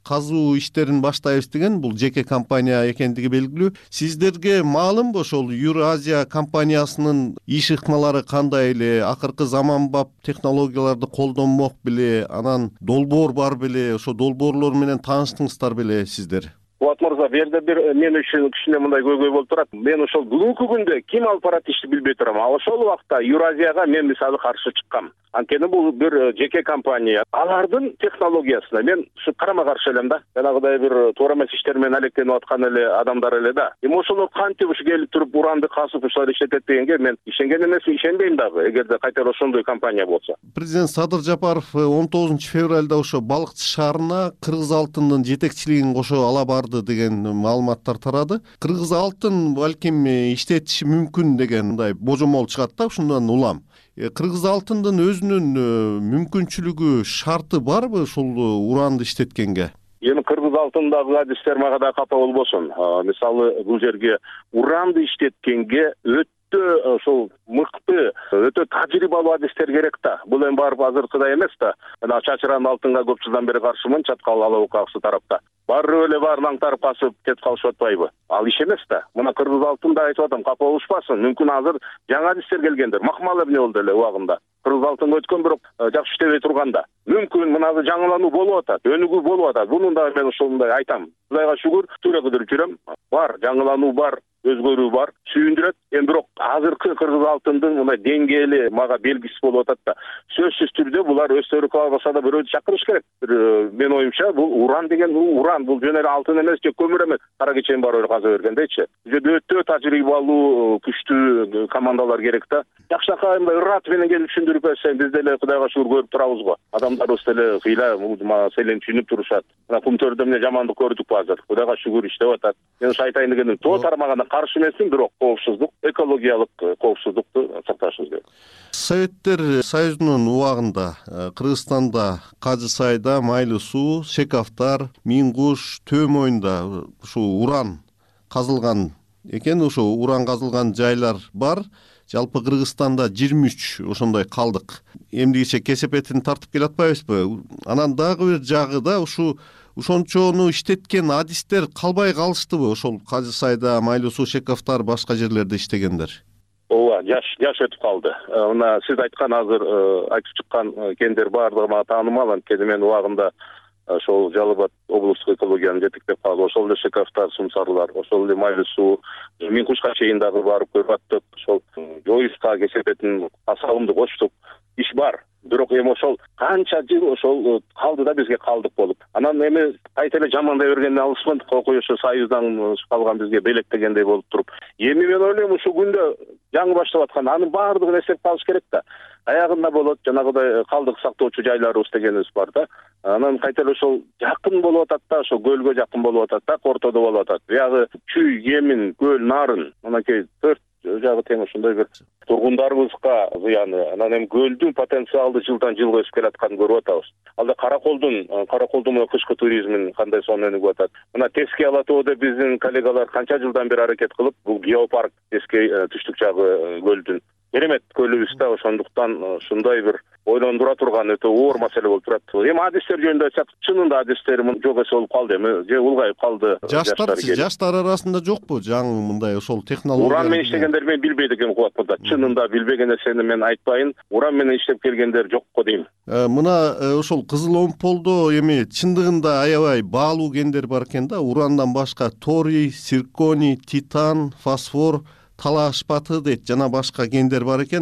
казуу иштерин баштайбыз деген, бул жеке компания экендиги белгилүү. Сиздерге маалымбы ошол Евразия компаниясынын иш ыкмалары кандай эле, акыркы заманбап технологияларды колдонмок беле, анан долбоор бар беле, ошо долбоорлор менен тааныштыңыздар беле сиздер? Болот мырза, бул жерде бир мен үчүн кичине мындай көйгөй болуп турат. Мен ошол бүгүнкү күндө ким алып барат ишти билбей турам. А ошол убакта Евразияга мен мисалы каршы чыккам. Анткени бул бир жеке компания. Алардын технологиясына мен карама каршы элем да. Жанагыдай бир туура эмес иштер менен алектенип аткан эле адамдар эле да. Эми ошолор кантип ушу келип туруп уранды касып ушулар иштетет дегенге мен ишенген эмесмин, ишенбейм дагы. Эгерде кайтара ошондой компания болсо. Президент Садыр Жапаров он тогузунчу февралда ошо Балыкчы шаарына кыргыз алтынынын жетекчилигин кошо ала барды деген маалыматтар тарады. Кыргыз алтын балким иштетиши мүмкүн деген мындай божомол чыгат да, ушундан улам. Кыргыз алтындын өзүнүн мүмкүнчүлүгү, шарты барбы ушул уранды иштеткенге? Эми кыргыз алтындагы адистер мага да капа болбосун. Мисалы бул жерге уранды иштеткенге өтө ошол мыкты, өтө тажрыйбалуу адистер керек да. Бул эми барып азыркыдай эмес да. Мына чачыран алтынга көп жылдан бери каршымын, чаткал алуу кагысы тарапта. Баары эле баарын аңтарып басып кетип калышып атпайбы? Ал иш эмес да. Мына кыргыз алтында айтып атам, капа болушпасын. Мүмкүн азыр жаңа адистер келгендер. Макмал эмне болду эле убагында. Кыргыз алтынга өткөн, бирок жакшы иштебей турганда. Мүмкүн мынагы жаңылануу болуп атат, өнүгүү болуп атат. Бунун да мен ошондой айтам. Кудайга шүгүр, туура кыдыр жүрөм. Бар, жаңылануу бар, өзгөрүү бар, сүйүндүрөт. Эми бирок азыркы кыргыз алтындын мындай деңгээли мага белгисиз болуп атат да. Сөзсүз түрдө булар өздөрү кааласа да бирөөдү чакырыш керек. Мен оюмча бул уран деген уран, бул жөн эле алтын эмес, же көмүр эмес. Кара кечен бар эле каза бергендейчи. Бул жерде өтө тажрыйбалуу, күчтүү командалар керек да. Жакшака мындай ырат менен келип түшүндүрүп берсең, биз деле Кудайга шүгүр көрүп турабыз го. Адамдарыбыз деле кыйла маселени түшүнүп турушат. Мына Кумтөрдө эмне жамандык көрдүк азыр. Кудайга шүгүр иштеп атат. Мен ушу айтайын дегеним, тоо тармагына каршы эмесмин, бирок коопсуздук, экологиялык коопсуздукту сакташыбыз керек. Советтер Союзунун убагында Кыргызстанда Кажы Сайда, Майлы суу, Шекавтар, Миңгуш, Төө мойнунда ушу уран казылган экен. Ошо уран казылган жайлар бар. Жалпы Кыргызстанда жыйырма үч ошондой калдык. Эмдигиче кесепетин тартып келе атпайбызбы? Анан дагы бир жагы да, ушу ошончону иштеткен адистер калбай калыштыбы? Ошол Кажы Сайда, Майлы суу, Шекавтар, башка жерлерде иштегендер. Ооба, жаш жаш өтүп калды. Мына сиз айткан азыр айтып чыккан кендер баардыгы мага таанымал. Анткени мен убагында ошол Жалал Абад облустук экологияны жетектеп калдым. Ошол эле Шекавтар, Сумсарлар, ошол эле Майлы суу, Миңгушка чейин дагы барып көрүп аттык. Ошол Жоюска кесепетин асабымды коштук. Иш бар. Бирок эми ошол канча жыл ошол калды да бизге калдык болуп. Анан эми кайта эле жамандай бергенден алыспын. Кокой ошо Союздан калган бизге белектегендей болуп туруп. Эми мен ойлойм, ушул күндө жаңы баштап аткан, анын баардыгын эстеп калыш керек да. Аягында болот жанагыдай калдык сактоочу жайларыбыз дегенибиз бар да. Анан кайта эле ошол жакын болуп атат да, ошол көлгө жакын болуп атат да, ортодо болуп атат. Биягы Чүй, Емин, Көл, Нарын, мынакей төрт жагы тең ошондой бир тургундарыбызга зыяны. Анан эми көлдүн потенциалды жылдан жылга өсүп келатканын көрүп атабыз. Алда Караколдун, Караколдун кышкы туризмин кандай сонун өнүгүп атат. Мына Тескей Ала тоодо биздин коллегалар канча жылдан бери аракет кылып, бул геопарк Тескей түштүк жагы көлдүн керемет көлүбүз да, ошондуктан ушундай бир ойлондура турган өтө оор маселе болуп турат. Эми адистер жөнүндө айтсак, чынында адистер жок эсе болуп калды, эми же улгайып калды. Жаштар, жаштар арасында жокпу жаңы мындай ошол технология? Уран менен иштегендер мен билбейт экенмин Кубат мырза. Чынында билбеген нерсени мен айтпайын. Уран менен иштеп келгендер жокко дейм. Мына ошол Кызыл Омполдо эми чындыгында аябай баалуу кендер бар экен да. Урандан башка торий, цирконий, титан, фосфор, талаш баты дейт, жана башка кендер бар экен.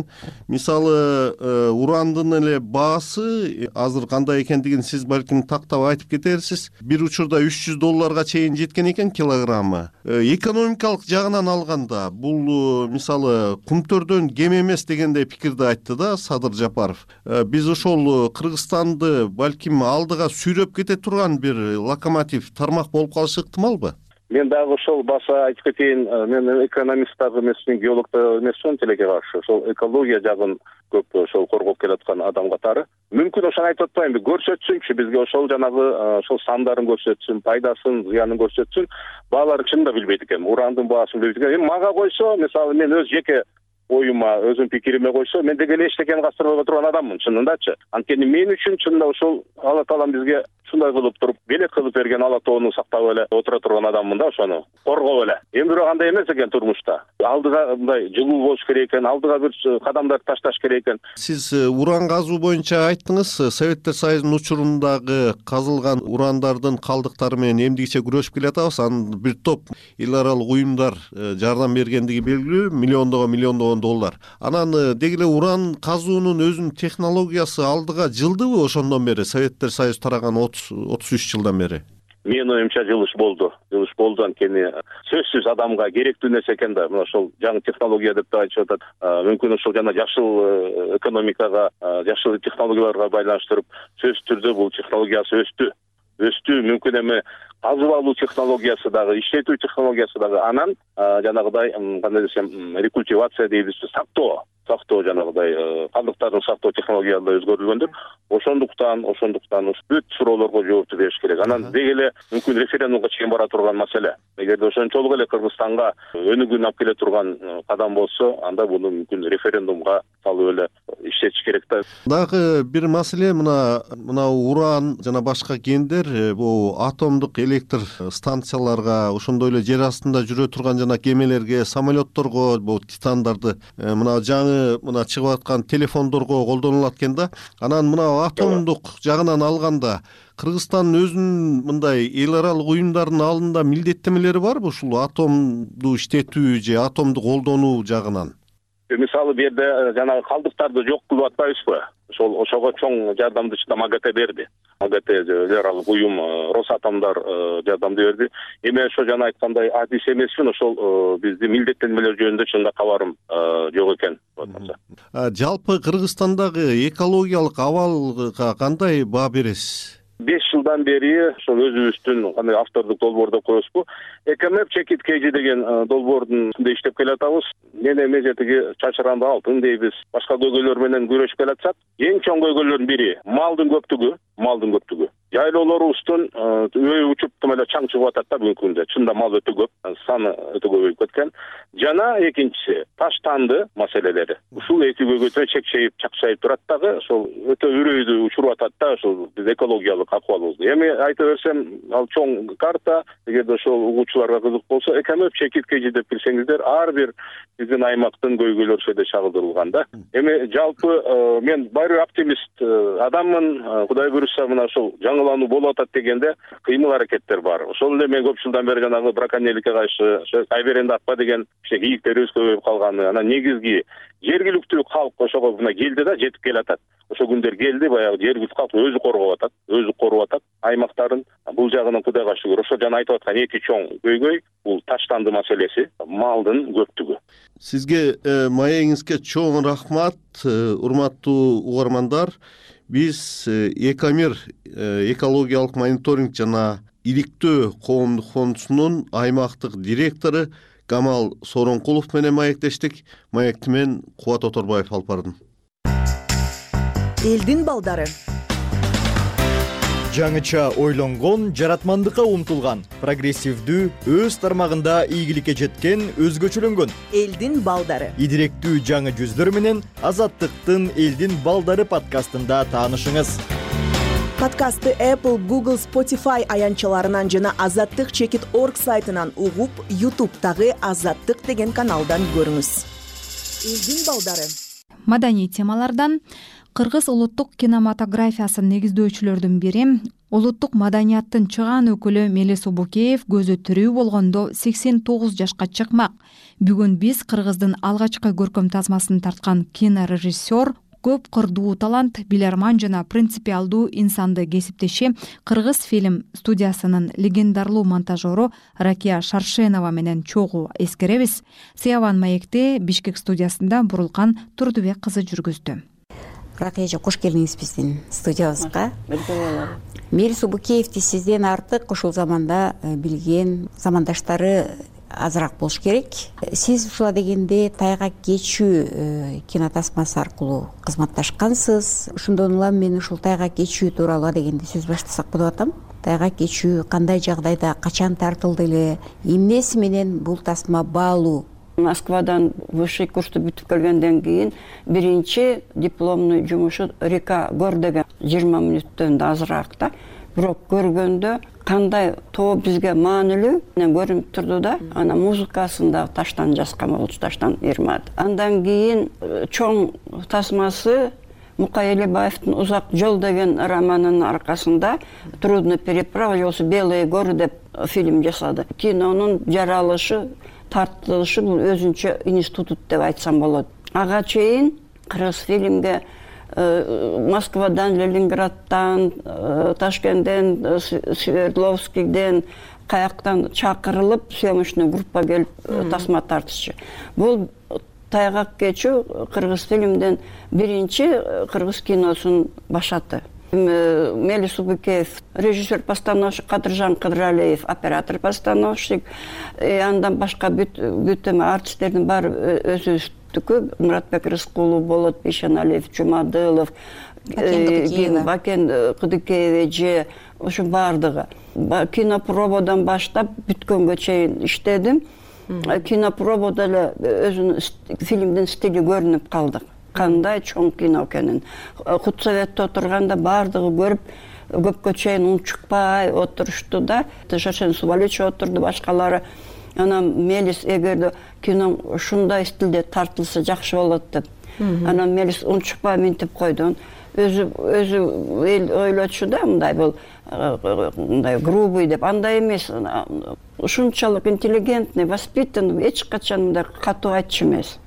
Мисалы урандын эле баасы азыр кандай экендигин сиз балким тактап айтып кетерсиз. Бир учурда үч жүз долларга чейин жеткен экен килограммы. Экономикалык жагынан алганда бул мисалы Кумтөрдөн кем эмес дегендей пикирди айтты да Садыр Жапаров. Биз ошол Кыргызстанды балким алдыга сүйрөп кете турган бир локомотив тармак болуп калышы ыктымалбы? Мен дагы ошол баса айтып кетейин, мен экономист дагы эмесмин, геолог да эмесмин тилекке каршы. Ошол экология жагын көп ошол коргоп келаткан адам катары. Мүмкүн ошону айтып атпайбы, көрсөтсүнчү бизге ошол жанагы ошол сандарын көрсөтсүн, пайдасын, зыянын көрсөтсүн. Баалары чынында билбейт экен, урандын баасын билбейт экен. Эми мага койсо, мисалы мен өз жеке оюма, өзүм пикириме койсо, мен деген эчтекени кастырбай турган адаммын чынындачы. Анткени мен үчүн чынында ошол Алла Таалам бизге ушундай кылып туруп белек кылып берген ала тоону сактап эле отура турган адаммын да, ошону коргоп эле. Эми бирок андай эмес экен турмушта. Алдыга мындай жылуу болуш керек экен, алдыга бир кадамдар ташташ керек экен. Сиз уран казуу боюнча айттыңыз, Советтер Союзунун учурундагы казылган урандардын калдыктары менен эмдигиче күрөшүп келатабыз. Анын бир топ эл аралык уюмдар жардам бергендиги белгилүү, миллиондогон миллиондогон доллар. Анан деги эле уран казуунун өзүнүн технологиясы алдыга жылдыбы ошондон бери, Советтер Союзу тараган отуз отуз үч жылдан бери? Менин оюмча жылыш болду. Жылыш болду, анткени сөзсүз адамга керектүү нерсе экен да. Мына ошол жаңы технология деп да айтып атат. Мүмкүн ошол жана жашыл экономикага, жашыл технологияларга байланыштырып, сөзсүз түрдө бул технологиясы өстү. Өстү, мүмкүн эми казып алуу технологиясы дагы, иштетүү технологиясы дагы, анан жанагыдай кандай десем, рекультивация дейбиз, сактоо сактоо жанагыдай калдыктардын сактоо технологиялары өзгөрүлгөндөр. Ошондуктан, ошондуктан бүт суроолорго жоопту бериш керек. Анан деги эле мүмкүн референдумга чейин бара турган маселе. Эгерде ошончолук эле Кыргызстанга өнүгүүнү алып келе турган кадам болсо, анда буну мүмкүн референдумга салып эле иштетиш керек да. Дагы бир маселе, мына мына уран жана башка гендер бул атомдук электр станцияларга, ошондой эле жер астында жүрө турган жана кемелерге, самолетторго, бул титандарды мына жаңы мына чыгып аткан телефондорго колдонулат экен да. Анан мына атомдук жагынан алганда Кыргызстандын өзүнүн мындай эл аралык уюмдардын алдында милдеттемелери барбы ушул атомду иштетүү же атомду колдонуу жагынан? Мисалы бу жерде жанагы калдыктарды жок кылып атпайбызбы? Ошол ошого чоң жардамды чында МАГАТЭ берди. МАГАТЭ эл аралык уюм, Росатомдор жардамды берди. Эми ошо жана айткандай адис эмесмин, ошол биздин милдеттенмелер жөнүндө чында кабарым жок экен. Жалпы Кыргызстандагы экологиялык абалга кандай баа бересиз? беш жылдан бери ошол өзүбүздүн кандай автордук долбоордо коебузбу, Экомеп Чекит Кежи деген долбоордун үстүндө иштеп келатабыз. Мен эми тиги чачыранды алтын дейбиз, башка көйгөйлөр менен күрөшүп келатсак, эң чоң көйгөйлөрдүн бири малдын көптүгү, малдын көптүгү. Жайлоолорубуздун өй учуп тым эле чаң чыгып атат да бүгүнкү күндө. Чында мал өтө көп, саны өтө көбөйүп кеткен. Жана экинчиси таштанды маселелери. Ушул эки көйгөйдө чекчейип, чакчайып турат дагы, ошол өтө үрөйдү учуруп атат да ошол биз экологиялык акыбалыбызды. Эми айта берсем, ал чоң карта, эгерде ошол угуучуларга кызык болсо, Экомеп Чекит Кежи деп билсеңиздер, ар бир биздин аймактын көйгөйлөрү ошол жерде чагылдырылган да. Эми жалпы мен баары оптимист адаммын. Кудай буйруса, мына ошол жаңылануу болуп атат дегенде кыймыл аракеттер бар. Ошол эле мен көп жылдан бери жанагы браконьерликке каршы айберенди атпа деген кийиктерибиз көбөйүп калганы. Анан негизги жергиликтүү калк ошого мына келди да, жетип келатат. Ошо күндөр келди, баягы жергиликтүү калк өзү коргоп атат, өзү коруп атат аймактарын. Бул жагынан Кудайга шүгүр. Ошо жана айтып аткан эки чоң көйгөй бул таштанды маселеси, малдын көптүгү. Сизге маегиңизге чоң рахмат, урматтуу угармандар. Биз Экомир экологиялык мониторинг жана иликтөө коомдук фондунун аймактык директору Камал Соронкулов менен маектештик. Маекти мен Кубат Оторбаев алып бардым. Элдин балдары. Жаңыча ойлонгон, жаратмандыкка умтулган, прогрессивдүү, өз тармагында ийгиликке жеткен, өзгөчөлөнгөн элдин балдары. Идиректүү жаңы жүздөр менен Азаттыктын Элдин балдары подкастында таанышыңыз. Подкастты Apple, Google, Spotify аянчаларынан жана азаттык чекит точка орг сайтынан угуп, YouTube'тагы Азаттык деген каналдан көрүңүз. Элдин балдары. Маданий темалардан Кыргыз улуттук кинематографиясын негиздөөчүлөрдүн бири, улуттук маданияттын чыгаан өкүлү Мелис Убукеев көзү тирүү болгондо сексен тогуз жашка чыкмак. Бүгүн биз Кыргыздын алгачкы көркөм тазмасын тарткан кинорежиссер, көп кырдуу талант, биларман жана принципиалдуу инсанды кесиптеши Кыргыз фильм студиясынын легендарлуу монтажеру Ракия Шаршенова менен чогуу эскеребиз. Сыяван маекти Бишкек студиясында Бурулкан Турдубек кызы жүргүздү. Ракия, кош келдиңиз биздин студиябызга. Мелис Убукеевди сизден артык ушул заманда билген замандаштары азыраак болуш керек. Сиз ушула дегенде тайгак кечүү кинотасмасы аркылуу кызматташкансыз. Ошондон улам мен ушул тайгак кечүү тууралуу дегенде сөз баштасак болуп атам. Тайгак кечүү кандай жагдайда, качан тартылды эле, эмнеси менен бул тасма баалуу? Москвадан высший курсту бүтүп келгенден кийин биринчи дипломный жумушу Река Гор деген жыйырма мүнөттөн да азыраак да бирок көргөндө кандай тоо бизге маанилүү көрүнүп турду да. Анан музыкасын дагы таштан жазган болчу, таштан Ирмат. Андан кийин чоң тасмасы Мукай Элебаевдин Узак жол деген романынын аркасында Трудная переправа, жолсу Белые горы деп фильм жасады. Кинонун жаралышы, тартылышы бул өзүнчө институт деп айтсам болот. Ага чейин кыргыз фильмге Москвадан, Ленинградтан, Ташкенттен, Свердловскийден, каяктан чакырылып, съемочный группа келип тасма тартышчу. Бул Тайгак кечүү кыргыз фильмден биринчи кыргыз киносун башаты. Мелис Субыкеев, режиссер-постановщик, Кадыржан Кыдыралиев, оператор-постановщик, андан башка бүт артисттердин баары өзүбүздүкү. Муратбек Рыскулов болот, Бейшеналиев, Жумадылов, Бакен Кыдыкеев эже, ошо баардыгы. Кинопробадан баштап бүткөнгө чейин иштедим. Кинопробада эле өзүнүн фильмдин стили көрүнүп калды. Кандай чоң кино экенин. Худсоветте отурганда баардыгы көрүп, көпкө чейин унчукпай отурушту да. Шашен Субалич отурду, башкалары. Анан Мелис эгерде кино ушундай стилде тартылса жакшы болот деп. Анан Мелис унчукпай минтип койду. Өзү өзү ойлочу да, мындай бул мындай грубый деп, андай эмес. Ушунчалык интеллигентный, воспитанный, эч качан мындай катуу айтчу эмес.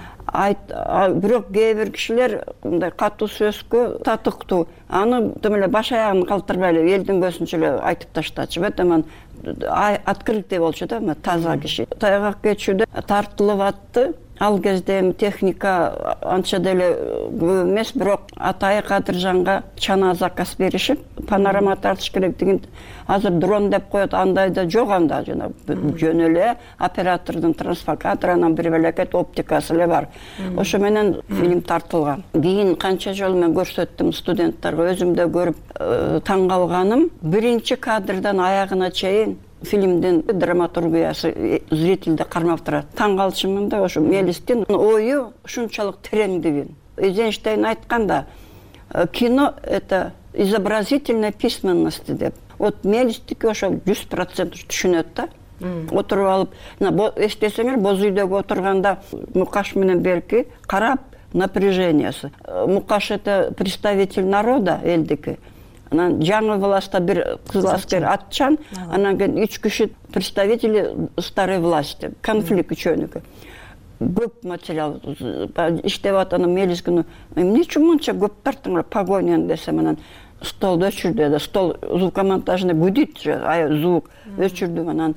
Бирок кээ бир кишилер мындай катуу сөзгө татыктуу. Аны эле баш аягын калтырбай эле элдин көзүнчө эле айтып таштачу. Бетеман открытый болчу да, таза киши. Тайгак кечүүдө тартылып атты. Ал кезде техника анча деле көп эмес, бирок Атайы Кадыржанга чана заказ беришип, панорама тартыш керек деген. Азыр дрон деп коет, андай да жок анда, жана жөн эле оператордун трансфокатор, анан бир белекет оптикасы эле бар. Ошо менен фильм тартылган. Кийин канча жолу мен көрсөттүм студенттерге, өзүм да көрүп таң калганым, биринчи кадрдан аягына чейин фильмдин драматургиясы зрительди кармап турат. Таң калчумун да, ошо Мелистин ою ушунчалык тереңдигин. Эйзенштейн айтканда, кино это изобразительная письменность деп. Вот Мелистики ошо жүз процент түшүнөт да. Отуруп алып, эстесеңер, боз үйдөгө отурганда Мукаш менен Берки карап напряжениясы. Мукаш это представитель народа, элдики. Анан жаңы властта бир кызыл аскер атчан, анан кийин үч киши представители старой власти. Конфликт үчөөнүкү. Көп материал иштеп атат, Мелис күнү эмне үчүн мынча көп тарттыңар погоняны десем, анан столду өчүрдү да, стол звукомонтажный гудит же, ай звук өчүрдүм, анан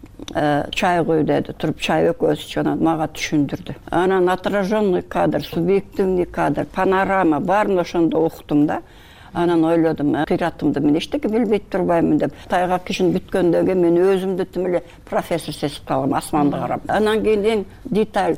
чай кой деди, туруп чай экөөбүз, анан мага түшүндүрдү. Анан отраженный кадр, субъективный кадр, панорама баарын ошондо уктум да. Анан ойлодум, кыйратымды мен эчтеке билбей турбаймын деп. Тайгак кишин бүткөндөн кийин мен өзүмдү тим эле профессор сезип калдым, асманды карап. Анан кийин эң деталь,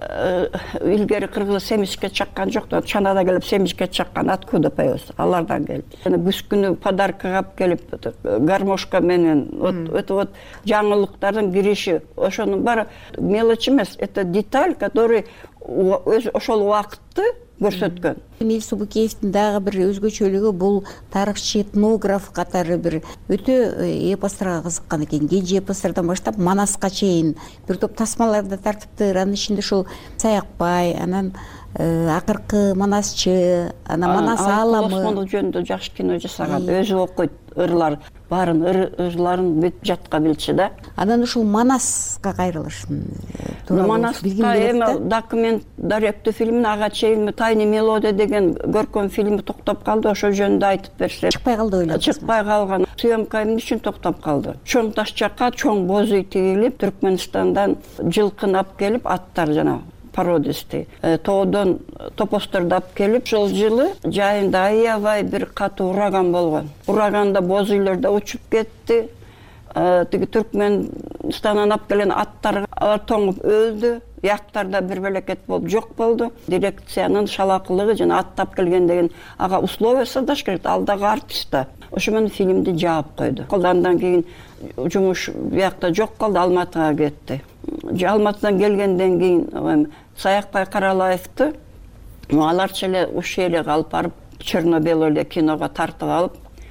илгери кыргыз семечке чаккан жок да, чанада келип семечке чаккан, откуда появился? Алардан келип. Жана күз күнү подарка алып келип, гармошка менен, вот это вот жаңылыктардын кириши, ошонун баары мелочь эмес, это деталь, который ошол убакытты көрсөткөн. Эмиль Субыкеевдин дагы бир өзгөчөлүгү бул тарыхчы, этнограф катары бир өтө эпосторго кызыккан экен. Кенже эпостордон баштап Манаска чейин бир топ тасмаларды тартыптыр. Анын ичинде ушул Саякбай, анан акыркы Манасчы, анан Манас ааламы. Осмонов жөнүндө жакшы кино жасаган. Өзү окуйт ырлар, баарын ырларын бүт жатка билчү да. Анан ушул Манаска кайрылыш. Манаска эми документ даректүү фильмин ага чейин Тайный мелодия деген көркөм фильми токтоп калды, ошол жөнүндө айтып берсе. Чыкпай калды ойлоп. Чыкпай калган. Съемка эмне үчүн токтоп калды? Чоң таш жакка чоң боз үй тигилип, Түркмөнстандан жылкын алып келип, аттар жана породистый. Тоодон топосторду алып келип, ошол жылы жайында аябай бир катуу ураган болгон. Ураганда боз үйлөр да учуп кетти. Тиги Түркмөнстандан алып келген аттар алар тоңуп өлдү. Яктарда бир белекет болуп жок болду. Дирекциянын шалакылыгы жана аттап келген деген ага условия садаш керек, ал дагы артист да. Ошо менен фильмди жаап койду. Андан кийин жумуш биякта жок калды, Алматыга кетти. Алматыдан келгенден кийин Саякбай Каралаевди аларча эле ушул эле алып барып Черно-белый эле киного тартып алып,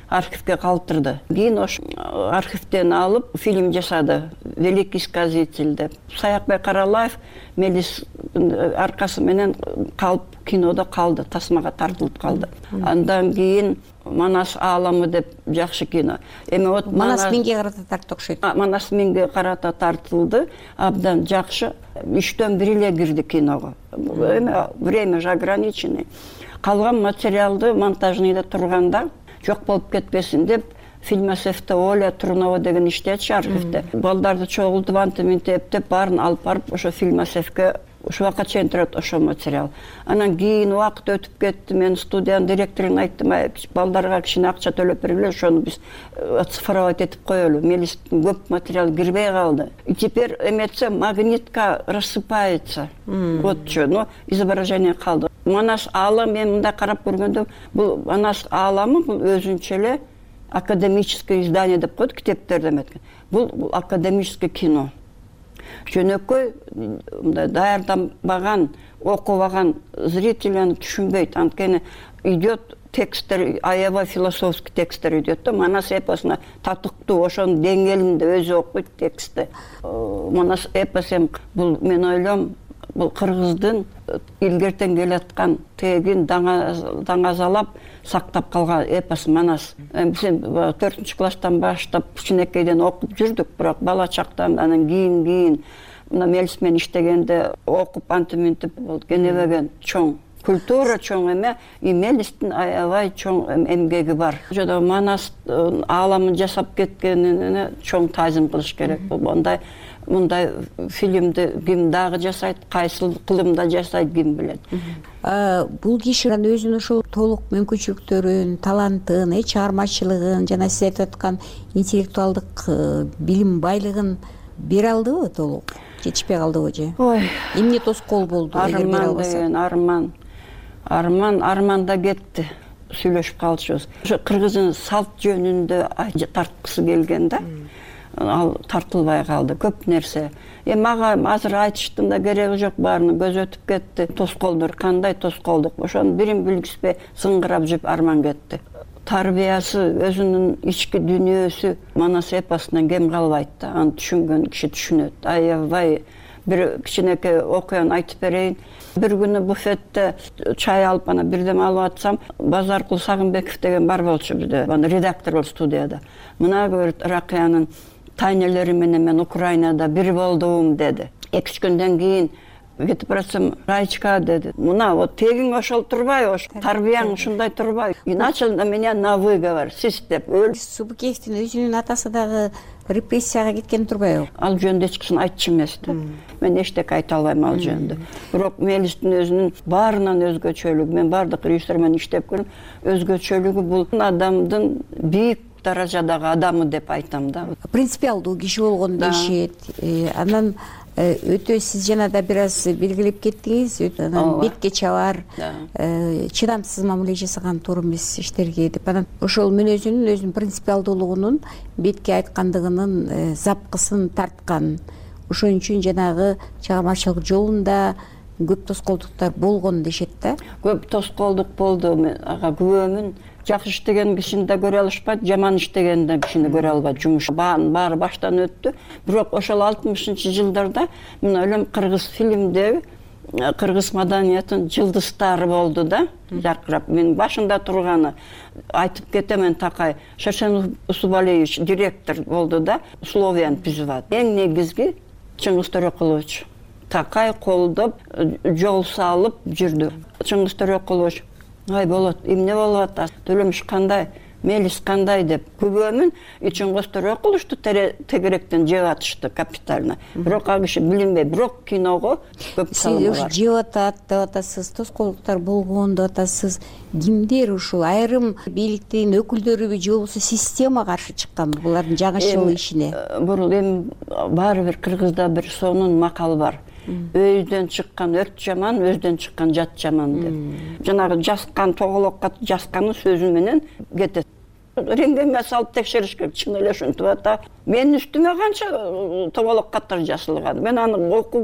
архивге калтырды. Кийин ошо архивден алып фильм жасады, «Великий сказитель» деп. Саякбай Каралаев Мелис аркасы менен калып кинодо калды, тасмага тартылып калды. Андан кийин Манас ааламы деп жакшы кино. Эми вот Манас менге карата тартты окшойт. Манас менге карата тартылды, абдан жакшы. Үчтөн бири эле кирди киного. Эми время же ограниченный. Калган материалды монтажныйда турганда жок болуп кетпесин деп Фильмасевте Оля Трунова деген иштечи архивде. Балдарды чогултуп антиминтип эптеп баарын алып барып ошо Фильмасевке ушул убакка чейин турат ошол материал. Анан кийин убакыт өтүп кетти. Мен студиянын директоруна айттым, балдарга кичине акча төлөп бергиле, ошону биз оцифровать этип коелу. Мелистин көп материалы кирбей калды. И теперь эметсе магнитка рассыпается. Вот что, но изображение калды. Манас аалам, мен мындай карап көргөндө, бул Манас ааламы бул өзүнчө эле академическое издание деп коет, китептерде эметкен. Бул академическое кино. Жөнөкөй мындай даярданбаган, окубаган зритель аны түшүнбөйт. Анткени идет тексттер, аябай философский тексттер идет да. Манас эпосуна татыктуу, ошонун деңгээлинде өзү окуйт текстти. Манас эпос эм бул, мен ойлойм, бул кыргыздын илгертен келаткан тегин даңазалап сактап калган эпос Манас. Биз төртүнчү класстан баштап кичинекейден окуп жүрдүк, бирок бала чактан анан кийин кийин мына Мелис менен иштегенде окуп антиминтип кенебеген чоң культура чоң эме, и Мелистин аябай чоң эмгеги бар. Жада Манас ааламын жасап кеткенине чоң таазим кылыш керек. Мындай мындай фильмди ким дагы жасайт, кайсыл кылымда жасайт, ким билет. Бул кишинин өзүнүн ошол толук мүмкүнчүлүктөрүн, талантын, чыгармачылыгын, жана сиз айтып аткан интеллектуалдык билим байлыгын бере алдыбы толук? Жетишпей калдыбы же? Ой, эмне тоскоол болду? Арман деген арман. Арман, арманда кетти. Сүйлөшүп калчубуз. Ошо кыргыздын салт жөнүндө тарткысы келген да. Ал тартылбай калды, көп нерсе. Эми мага азыр айтыштын да кереги жок, баарына көз өтүп кетти. Тоскоолдор кандай тоскоолдук, ошону бирин билгиспей сыңгырап жүрүп арман кетти. Тарбиясы, өзүнүн ички дүйнөсү Манас эпосунан кем калбайт да. Аны түшүнгөн киши түшүнөт. Аябай бир кичинекей окуяны айтып берейин. Бир күнү буфетте чай алып, ана бирдеме алып атсам, Базаркул Сагынбеков деген бар болчу бизде, аны редактор болчу студияда. Мына көрүп Ракыянын тайнелери менен мен Украинада бир болдум деди. эки үч күндөн кийин кетип баратсам, Раечка деди. Мына вот тегиң ошол турбай, ош тарбияң ушундай турбай. И начал на меня на выговор, сиз деп өл. Субыкеевдин өзүнүн атасы дагы репрессияга кеткен турбайбы? Ал жөнүндө эч киши айтчу эмес да. Мен эчтеке айта албайм ал жөнүндө. Бирок Мелистин өзүнүн баарынан өзгөчөлүгү, мен баардык режиссер менен иштеп көрдүм, өзгөчөлүгү бул адамдын бийик даражадагы адамы деп айтам да. Принципиалдуу киши болгон дешет. Анан өтө сиз жана да бир аз белгилеп кеттиңиз, анан бетке чабар, чыдамсыз мамиле жасаган туура эмес иштерге деп. Анан ошол мүнөзүнүн өзүнүн принципиалдуулугунун бетке айткандыгынын запкысын тарткан. Ошон үчүн жанагы чыгармачылык жолунда көп тоскоолдуктар болгон дешет да. Көп тоскоолдук болду. Мен ага күбөмүн. Жакшы иштеген кишини да көрө алышпайт, жаман иштеген да кишини көрө албайт. Жумуш баары баштан өттү. Бирок ошол алтымышынчы жылдарда мен ойлойм кыргыз фильмдеги кыргыз маданиятынын жылдыздары болду да. Жаркырап мен башында турганы айтып кетемен такай. Шершен Усубалиевич директор болду да, условияны түзүп. Эң негизги Чыңгыз Төрөкулович такай колдоп, жол салып жүрдү. Чыңгыз Төрөкулович ай болот, эмне болуп атат? Төлөмүш кандай, Мелис кандай деп күбөмүн Чыңгыз Төрөкуловичту тегеректен жеп атышты капитально. Бирок ал киши билинбей, бирок киного көп салымы бар. Сиз жеп атат деп атасыз, тоскоолдуктар болгон деп атасыз. Кимдер ушул айрым бийликтин өкүлдөрүбү же болбосо система каршы чыкканбы булардын жаңычыл ишине? Бул эми баары бир кыргызда бир сонун макал бар. Өйдөн чыккан өрт жаман, өздөн чыккан жат жаман деп. Жанагы жаскан тоголокко жасканы сөзү менен кетет. Рентгенге салып текшериш керек, чын эле ушинтип атат. Менин үстүмө канча тоголок каттар жасалган. Мен аны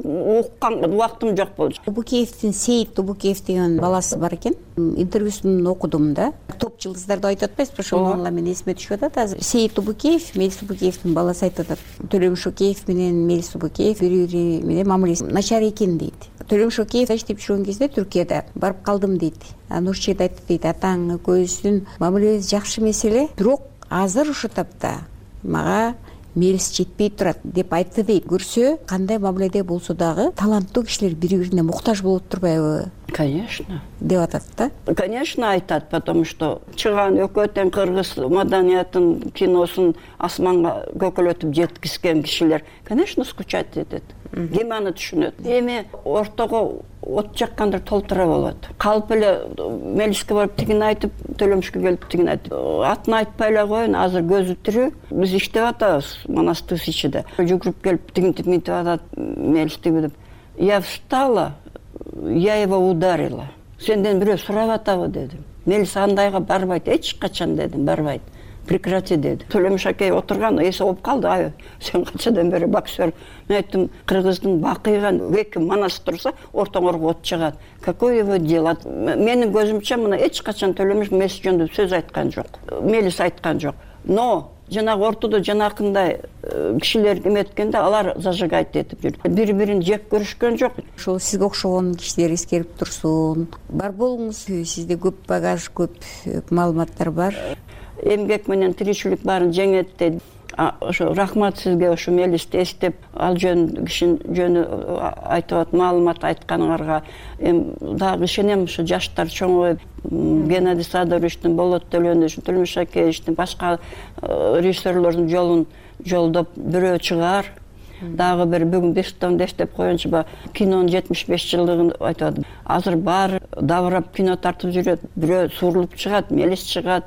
уккан убактым жок болчу. Убукеевдин Сейит Убукеев деген баласы бар экен. Интервьюсун окудум да. топ жылдыздарды айтып атпайсызбы, ошондо мен эсиме түшүп атат азыр. Сейит Убукеев, Мелис Убукеевдин баласы айтып атат. Төлөм Шокеев менен Мелис Убукеев бири-бири менен мамилеси начар экен дейт. Төлөм Шокеев иштеп жүргөн кезде Түркияда барып калдым дейт. Нурчет айтты дейт, атаң экөөбүздүн мамилебиз жакшы меселе, бирок азыр ушул тапта мага мелис жетпей турат деп айтты дейт. Көрсө кандай мамиледе болсо дагы таланттуу кишилер бири-бирине муктаж болуп турбайбы? Конечно. Деп атат да. Конечно, айтат, потому что чыган өкөтен кыргыз маданиятын, киносун асманга көкөлөтүп жеткизген кишилер, конечно, скучать этет. Ким аны түшүнөт? Эми ортого от жаккандар толтура болот. Калп эле Мелиске барып тигин айтып, Төлөмүшкө келип тигин айтып, атын айтпай эле коюн, азыр көзү тирүү. Биз иштеп атабыз Манас ичиде. Жүгүрүп келип тигинтип минтип атат Мелис деп. Я встала, я его ударила. Сенден бирөө сурап атабы дедим. Мелис андайга барбайт, эч качан дедим, барбайт. Прекрати деди. Төлөмүш акей отурган, эси болуп калды. Ай, сен качадан бери боксер? Мен айттым, кыргыздын бакыйган эки Манас турса, ортоңорго от чыгат. Какое его дело? Менин көзүмчө мына эч качан Төлөмүш Мелис жөнүндө сөз айткан жок. Мелис айткан жок. Но жанагы ортодо жанакындай кишилер эметкенде алар зажигать этип жүр. Бири-бирин жек көрүшкөн жок. Ошол сизге окшогон кишилер эскерип турсун. Бар болуңуз, сизде көп багаж, көп маалыматтар бар. Эмгек менен тиричилик баарын жеңет деди. Ошо рахмат сизге, ошо Мелисти эстеп, ал жөн кишинин жөнү айтып атат, маалымат айтканыңарга. Эми дагы ишенем, ошо жаштар чоңоюп, Геннадий Садоровичтин, Болот Төлөновичтин, Төлөмүш Акеевичтин, башка режиссерлордун жолун жолдоп бирөө чыгаар. Дагы бир бүгүн Бештонду эстеп коюнчу, кинонун жетимиш беш жылдыгын айтып атат. Азыр баары дабырап кино тартып жүрөт. Бирөө сурулуп чыгат, Мелис чыгат,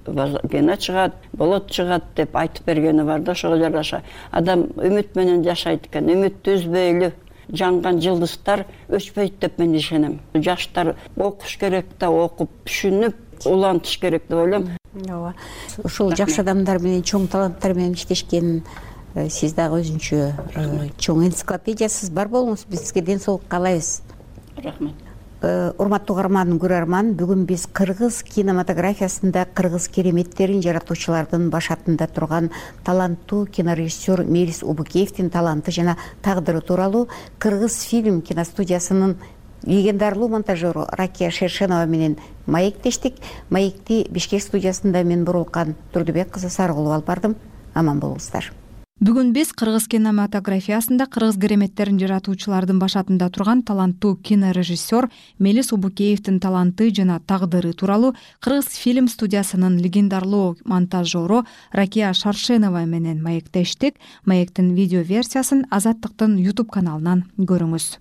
Гена чыгат, Болот чыгат деп айтып бергени бар да, ошого жараша. Адам үмүт менен жашайт экен, үмүттү үзбөйлү. Жанган жылдыздар өчпөйт деп мен ишенем. Жаштар окуш керек да, окуп, түшүнүп, улантыш керек деп ойлойм. Ооба. Ушул жакшы адамдар менен, чоң таланттар менен иштешкен сиз дагы өзүнчө чоң энциклопедиясыз. Бар болуңуз, биз сизге ден соолук каалайбыз. Рахмат. Урматтуу угарман, көрөрман, бүгүн биз кыргыз кинематографиясында кыргыз кереметтерин жаратуучулардын башатында турган таланттуу кинорежиссер Мелис Убукеевдин таланты жана тагдыры тууралуу Кыргыз фильм киностудиясынын легендарлуу монтажеру Ракия Шершенова менен маектештик. Маекти Бишкек студиясында мен Бурулкан Турдубек кызы Сарыгулова алып бардым. Аман болуңуздар. Бүгүн биз кыргыз кинематографиясында кыргыз кереметтерин жаратуучулардын башатында турган таланттуу кинорежиссер Мелис Убукеевдин таланты жана тагдыры тууралуу Кыргыз фильм студиясынын легендарлуу монтажеру Ракия Шаршенова менен маектештик. Маектин видео версиясын Азаттыктын YouTube каналынан көрүңүз.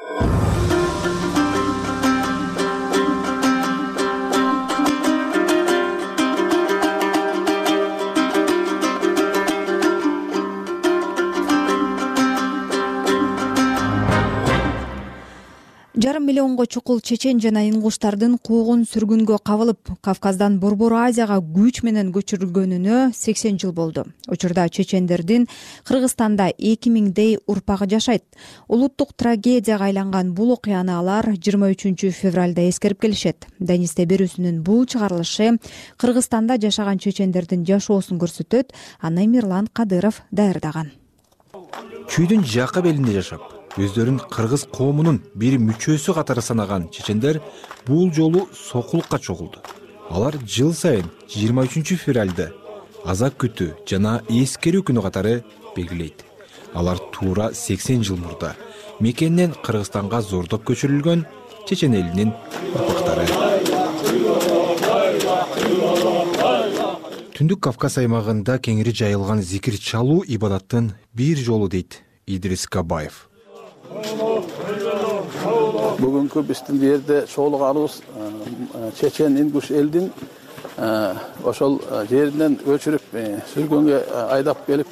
Жарым миллионго чукул чечен жана ингуштардын куугун сүргүнгө кабылып, Кавказдан Борбор Азияга күч менен көчүрүлгөнүнө сексен жыл болду. Учурда чечендердин Кыргызстанда эки миңдей урпагы жашайт. Улуттук трагедияга айланган бул окуяны алар жыйырма үчүнчү февралда эскерип келишет. Данисте берүүсүнүн бул чыгарылышы Кыргызстанда жашаган чечендердин жашоосун көрсөтөт. Аны Мирлан Кадыров даярдаган. Күйдүн жакы белинде жашап, өздөрүн кыргыз коомунун бир мүчөсү катары санаган чечендер бул жолу сокулукка чогулду. Алар жыл сайын жыйырма үчүнчү февралда аза күтүү жана эскерүү күнү катары белгилейт. Алар туура сексен жыл мурда мекенинен Кыргызстанга зордоп көчүрүлгөн чечен элинин урпактары. Түндүк Кавказ аймагында кеңири жайылган зикир чалуу ибадаттын бир жолу дейт Идрис Кабаев. Бүгүнкү биздин жерде чогулганыбыз чечен ингуш элдин ошол жеринен көчүрүп, сүргөнгө айдап келип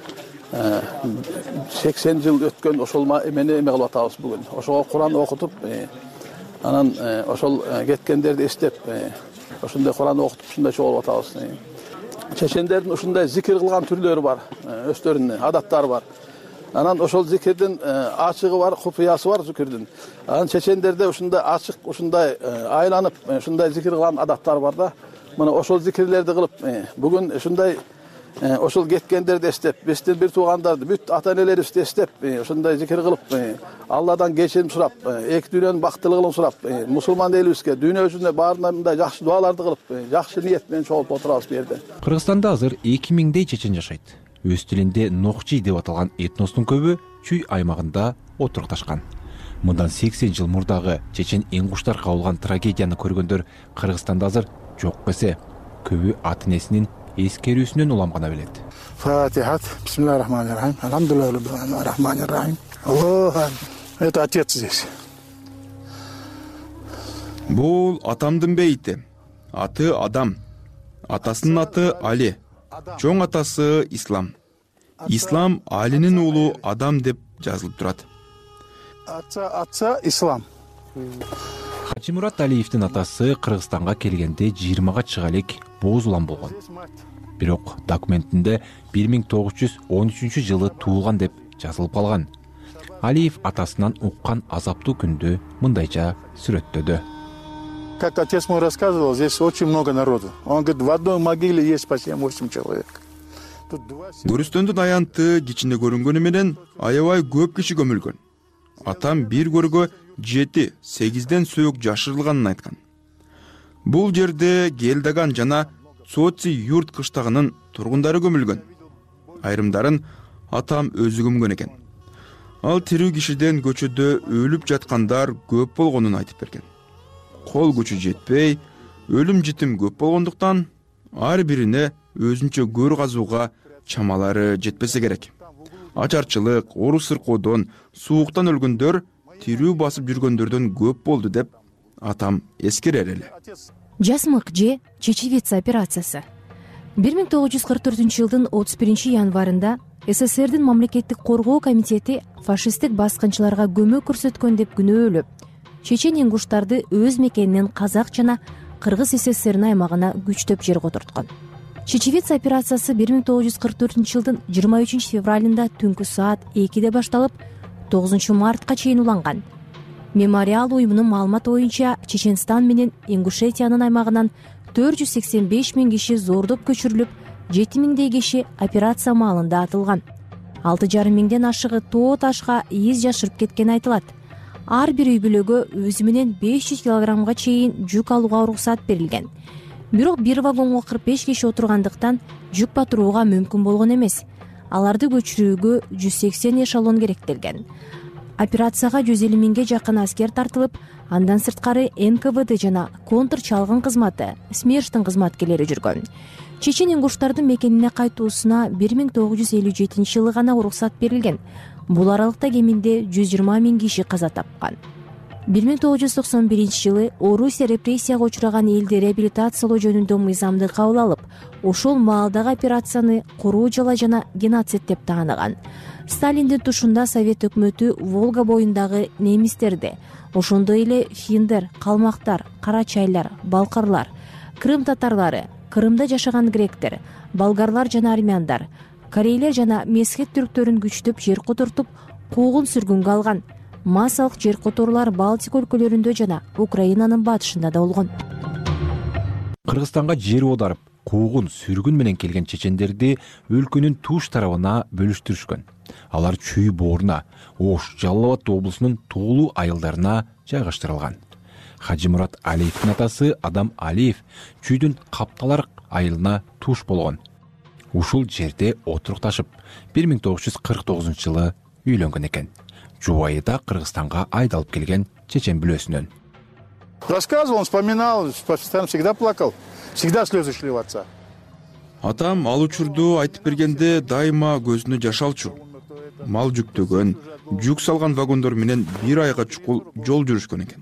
сексен жыл өткөн ошол эмени эме кылып атабыз бүгүн. Ошого Куран окутуп, анан ошол кеткендерди эстеп, ошондой Куран окутуп, ушундай чогулуп атабыз. Чечендердин ушундай зикир кылган түрлөрү бар, өздөрүнүн адаттары бар. Анан ошол зикирдин ачыгы бар, купуясы бар зикирдин. Анан чечендерде ушундай ачык, ушундай айланып, ушундай зикир кылган адаттар бар да. мына ошол зикирлерди кылып бүгүн ушундай ошол кеткендерди эстеп, биздин бир туугандарды, бүт ата энелерибизди эстеп, ушундай зикир кылып, Алладан кечирим сурап, эки дүйнөнүн бактылыгын сурап, мусулман элибизге, дүйнө жүзүнө баарына мындай жакшы дуаларды кылып, жакшы ниет менен чогулуп отурабыз бу жерде. Кыргызстанда азыр эки миңдей чечен жашайт. Өз тилинде Нокчи деп аталган этностун көбү Чүй аймагында отурукташкан. Мындан сексен жыл мурдагы чечен ингуштар кабылган трагедияны көргөндөр Кыргызстанда азыр жок десе, көбү ата энесинин эскерүүсүнөн улам гана билет. Фатихат. Бисмиллахир-рахманир-рахим. Алхамдулиллахи-рахманир-рахим. Аллах. Это отец здесь. Бул атамдын бейти. Аты Адам. Атасынын аты Али. Чоң атасы Ислам. Ислам Алинин уулу Адам деп жазылып турат. Отца отца Ислам. Хачимурат Алиевдин атасы Кыргызстанга келгенде жыйырмага чыга элек боз улам болгон. Бирок документинде бир миң тогуз жүз он үчүнчү жылы туулган деп жазылып калган. Алиев атасынан уккан азаптуу күндү мындайча сүрөттөдү. Как отец мой рассказывал, здесь очень много народу. Он говорит, в одной могиле есть по семь-восемь человек. Көрүстөндүн аянты кичине көрүнгөнү менен аябай көп киши көмүлгөн. Атам бир көргө жети сегизден сөөк жашырылганын айткан. Бул жерде Гелдаган жана Соци юрт кыштагынын тургундары көмүлгөн. Айрымдарын атам өзү көмгөн экен. Ал тирүү кишиден көчөдө өлүп жаткандар көп болгонун айтып берген. Кол күчү жетпей, өлүм житим көп болгондуктан ар бирине өзүнчө көр казууга чамалары жетпесе керек. Ачарчылык, ору сыркоодон, сууктан өлгөндөр тирүү басып жүргөндөрдөн көп болду деп атам эскерер эле. Жасмык же чечевица операциясы. бир миң тогуз жүз кырк төртүнчү жылдын отуз биринчи январында СССРдин мамлекеттик коргоо комитети фашисттик баскынчыларга көмөк көрсөткөн деп күнөөлөп, чечен ингуштарды өз мекенинен Казак жана Кыргыз СССРнин аймагына күчтөп жер которткон. Чечевица операциясы бир миң тогуз жүз кырк төртүнчү жылдын жыйырма үчүнчү февралында түнкү саат экиде башталып, тогузунчу мартка чейин уланган. Мемориал уюмунун маалыматы боюнча Чеченстан менен Ингушетиянын аймагынан төрт жүз сексен беш миң киши зордоп көчүрүлүп, жети миңдей киши операция маалында атылган. алты жарым миңден ашыгы тоо ташка из жашырып кеткени айтылат. Ар бир үй бүлөгө өзү менен беш жүз килограммга чейин жүк алууга уруксат берилген. Бирок бир вагонго кырк беш киши отургандыктан жүк батырууга мүмкүн болгон эмес. Аларды көчүрүүгө жүз сексен эшелон керектелген. Операцияга жүз элүү миңге жакын аскер тартылып, андан сырткары Н К В Д жана контр чалгын кызматы, СМЕРШтин кызматкерлери жүргөн. Чечен ингуштардын мекенине кайтуусуна бир миң тогуз жүз элүү жетинчи жылы гана уруксат берилген. Бул аралыкта кеминде жүз жыйырма миң киши каза тапкан. бир миң тогуз жүз токсон биринчи жылы Орусия репрессияга учураган элди реабилитациялоо жөнүндө мыйзамды кабыл алып, ошол маалдагы операцияны куруу жала жана геноцид деп тааныган. Сталиндин тушунда Совет өкмөтү Волга боюндагы немистерди, ошондой эле финдер, калмактар, карачайлар, балкарлар, Крым татарлары, Крымда жашаган гректер, болгарлар жана армяндар, корейлер жана месхет түрктөрүн күчтөп жер котортуп, куугун сүргүнгө алган. Массалык жер которуулар Балтик өлкөлөрүндө жана Украинанын батышында да болгон. Кыргызстанга жер оодарып, куугун сүргүн менен келген чечендерди өлкөнүн туш тарабына бөлүштүрүшкөн. Алар Чүй бооруна, Ош, Жалал Абад облусунун туулуу айылдарына жайгаштырылган. Хажимурат Алиевдин атасы Адам Алиев Чүйдүн Капталар айылына туш болгон. Ушул жерде отурукташып, бир миң тогуз жүз кырк тогузунчу жылы үйлөнгөн экен. Жубайы да Кыргызстанга айдалып келген чечен бүлөсүнөн. Рассказывал, он вспоминал, постоянно всегда плакал, всегда слезы шли в отца. Атам ал учурду айтып бергенде дайыма көзүнө жаш алчу. Мал жүктөгөн, жүк салган вагондор менен бир айга чукул жол жүрүшкөн экен.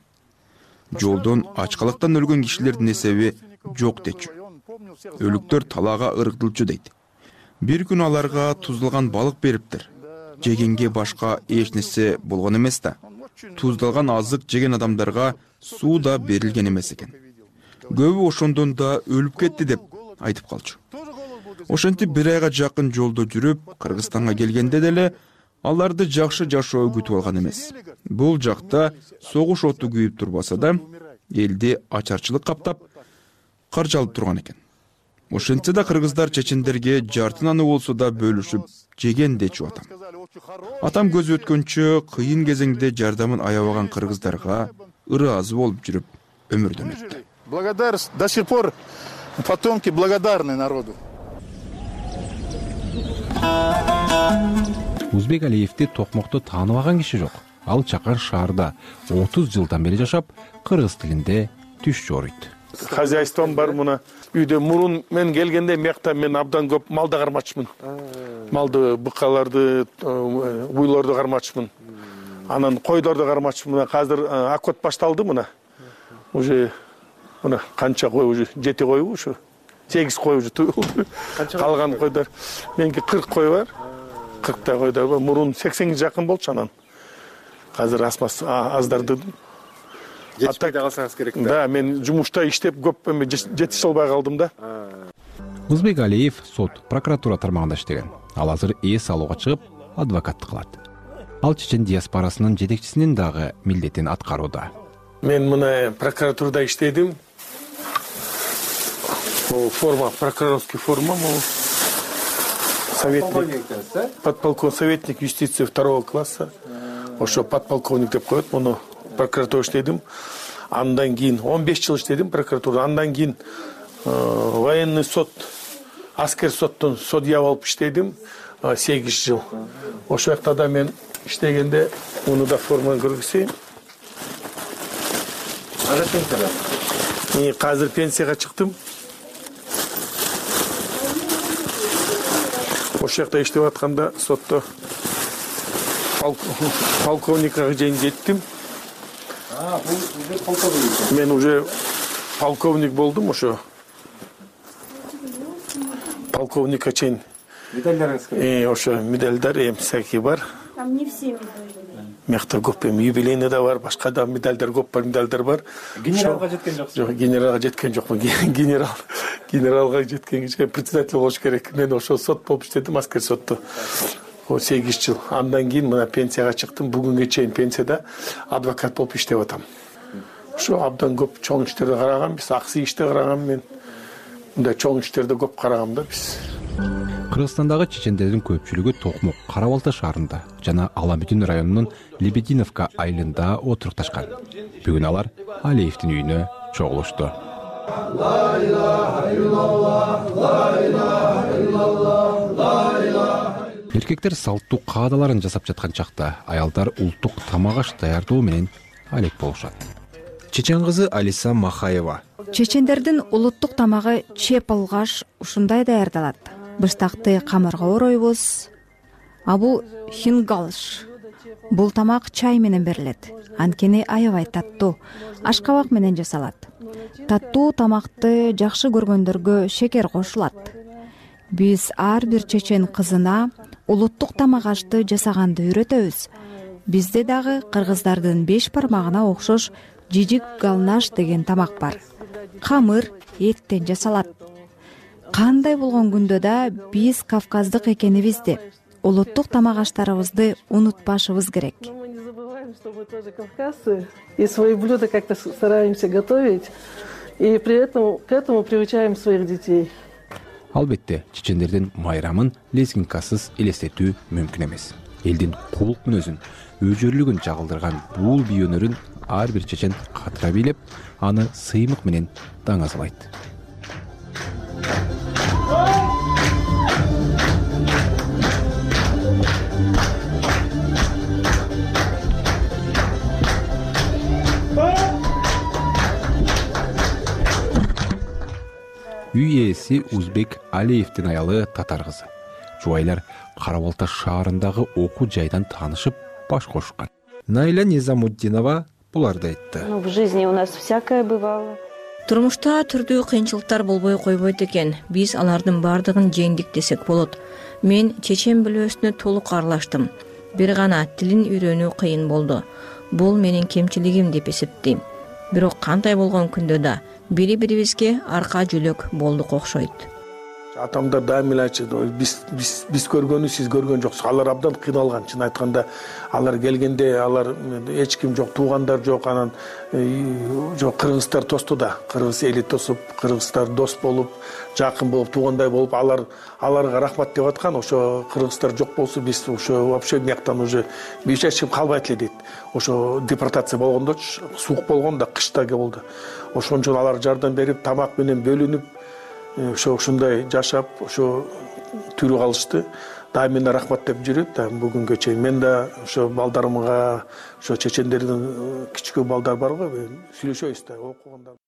Жолдон ачкалыктан өлгөн кишилердин эсеби жок дечү. Өлүктөр талаага ыргытылчу дейт. Бир күн аларга туздалган балык бериптир. Жегенге башка эч нерсе болгон эмес да. Туздалган азык жеген адамдарга суу да берилген эмес экен. Көбү ошондон да өлүп кетти деп айтып калчу. Ошентип бир айга жакын жолдо жүрүп, Кыргызстанга келгенде деле аларды жакшы жашоо күтүп алган эмес. Бул жакта согуш оту күйүп турбаса да, элди ачарчылык каптап, каржалып турган экен. Ошентсе да кыргыздар чечендерге жартынаны болсо да бөлүшүп жеген дечү атам. Атам көзү өткөнчө кыйын кезеңде жардамын аябаган кыргыздарга ыраазы болуп жүрүп өмүрдөн өттү. Благодарность до сих пор потомки благодарны народу. Узбек Алиевди Токмокто тааныбаган киши жок. Ал Чакан шаарда отуз жылдан бери жашап, кыргыз тилинде түш жорuyт. Хозяйством бар мына. Үйдө мурун мен келгенде мекта мен абдан көп малды кармачмын. Малды, быкаларды, уйларды кармачмын. Анан койдорду кармачмын. Азыр акот башталды мына. Уже мына канча кой уже жети койбу ушу. сегиз кой уже туюлду. Калган койдор. Меники кырк кой бар. кыркта койдор бар. Мурун сексенге жакын болчу анан. Азыр асмас аздарды жетишпей калсаңыз керек да. Да, мен жумушта иштеп көп жетише албай калдым да. Узбек Алиев сот, прокуратура тармагында иштеген. Ал азыр эс алууга чыгып, адвокаттык кылат. Ал чечен диаспорасынын жетекчисинин дагы милдетин аткарууда. Мен мына прокуратурада иштедим. Бул форма, прокурорский форма, бул советник, подполковник, советник юстиции второго класса. Ошо подполковник деп коет. Муну прокуратурада иштедим. Андан кийин он беш жыл иштедим прокуратурада. Андан кийин военный сот, аскер соттон судья болуп иштедим сегиз жыл. Ошол жакта да мен иштегенде муну да форманы көргүзөйүн. Азыр пенсияга чыктым. Ошол жакта иштеп атканда сотто полковникка чейин жеттим. Мен уже полковник болдум ошо. Полковникка чейин. Медальдарыңыз кім? Э, ошо медальдар эм всякий бар. Там не все медали. Мекта көп эми юбилейный да бар, башка да медальдар көп бар, медальдар бар. Генералга жеткен жоксуз? Жок, генералга жеткен жокмун. Генерал генералга жеткенге председатель болуш керек. Мен ошо сот болуп иштедим, аскер сотто. О сегиз жыл. Андан кийин мына пенсияга чыктым. Бүгүнгө чейин пенсияда адвокат болуп иштеп атам. Ошо абдан көп чоң иштерди карагам, биз аксы иште карагам мен. Мындай чоң иштерди көп карагам да биз. Кыргызстандагы чечендердин көпчүлүгү Токмок, Кара Балта шаарында жана Аламүтүн районунун Лебединовка айылында отурукташкан. Бүгүн алар Алиевдин үйүнө чогулушту. La ilaha illallah, la ilaha illallah, la ilaha. Эркектер салттуу каадаларын жасап жаткан чакта аялдар улуттук тамак аш даярдоо менен алек болушат. Чечен кызы Алиса Махаева. Чечендердин улуттук тамагы чеп алгаш ушундай даярдалат. Быштакты камырга оройбуз. А бул хингалыш. Бул тамак чай менен берилет. Анткени аябай таттуу, ашкабак менен жасалат. Таттуу тамакты жакшы көргөндөргө шекер кошулат. Биз ар бир чечен кызына улуттук тамак ашты жасаганды үйрөтөбүз. Бизде дагы кыргыздардын беш бармагына окшош жижик галнаш деген тамак бар. Камыр эттен жасалат. Кандай болгон күндө да биз кавказдык экенибизди, улуттук тамак аштарыбызды унутпашыбыз керек. Что мы тоже кавказцы, и свои блюда как-то стараемся готовить, и при этом к этому приучаем своих детей. Албетте, чечендердин майрамын лезгинкасыз элестетүү мүмкүн эмес. Элдин кулук мүнөзүн, өжөрлүгүн чагылдырган бул бий өнөрүн ар бир чечен катыра бийлеп, аны сыймык менен даңазалайт. Үй ээси Узбек Алиевдин аялы татар кызы. Жубайлар Кара Балта шаарындагы окуу жайдан таанышып баш кошкан. Найла Низамуддинова буларды айтты. Ну, в жизни у нас всякое бывало. Турмушта түрдүү кыйынчылыктар болбой койбойт экен. Биз алардын бардыгын жеңдик десек болот. Мен чечен бөлөөсүнө толук аралаштым. Бир гана тилин үйрөнүү кыйын болду. Бул менин кемчилигим деп эсептейм. Бирок кандай болгон күндө да бири-бирибизге арка жүлөк болдук окшойт. Атамдар дайым эле айтчу, биз биз биз көргөнү сиз көргөн жоксуз. Алар абдан кыйналган. Чын айтканда, алар келгенде алар эч ким жок, туугандар жок, анан жок кыргыздар тосту да. Кыргыз эли тосуп, кыргыздар дос болуп, жакын болуп, туугандай болуп, алар аларга рахмат деп аткан. Ошо кыргыздар жок болсо биз ошо вообще мияктан уже эч ким калбайт эле дейт. Ошо депортация болгондочу, суук болгондо, кышта болду. Ошон алар жардам берип, тамак менен бөлүнүп, ошо ушундай жашап, ошо тирүү калышты. Дайым менен рахмат деп жүрөт да бүгүнгө чейин. Мен да ошо балдарымга, ошо чечендердин кичике балдар барго, сүйлөшөбүз да, окуганда.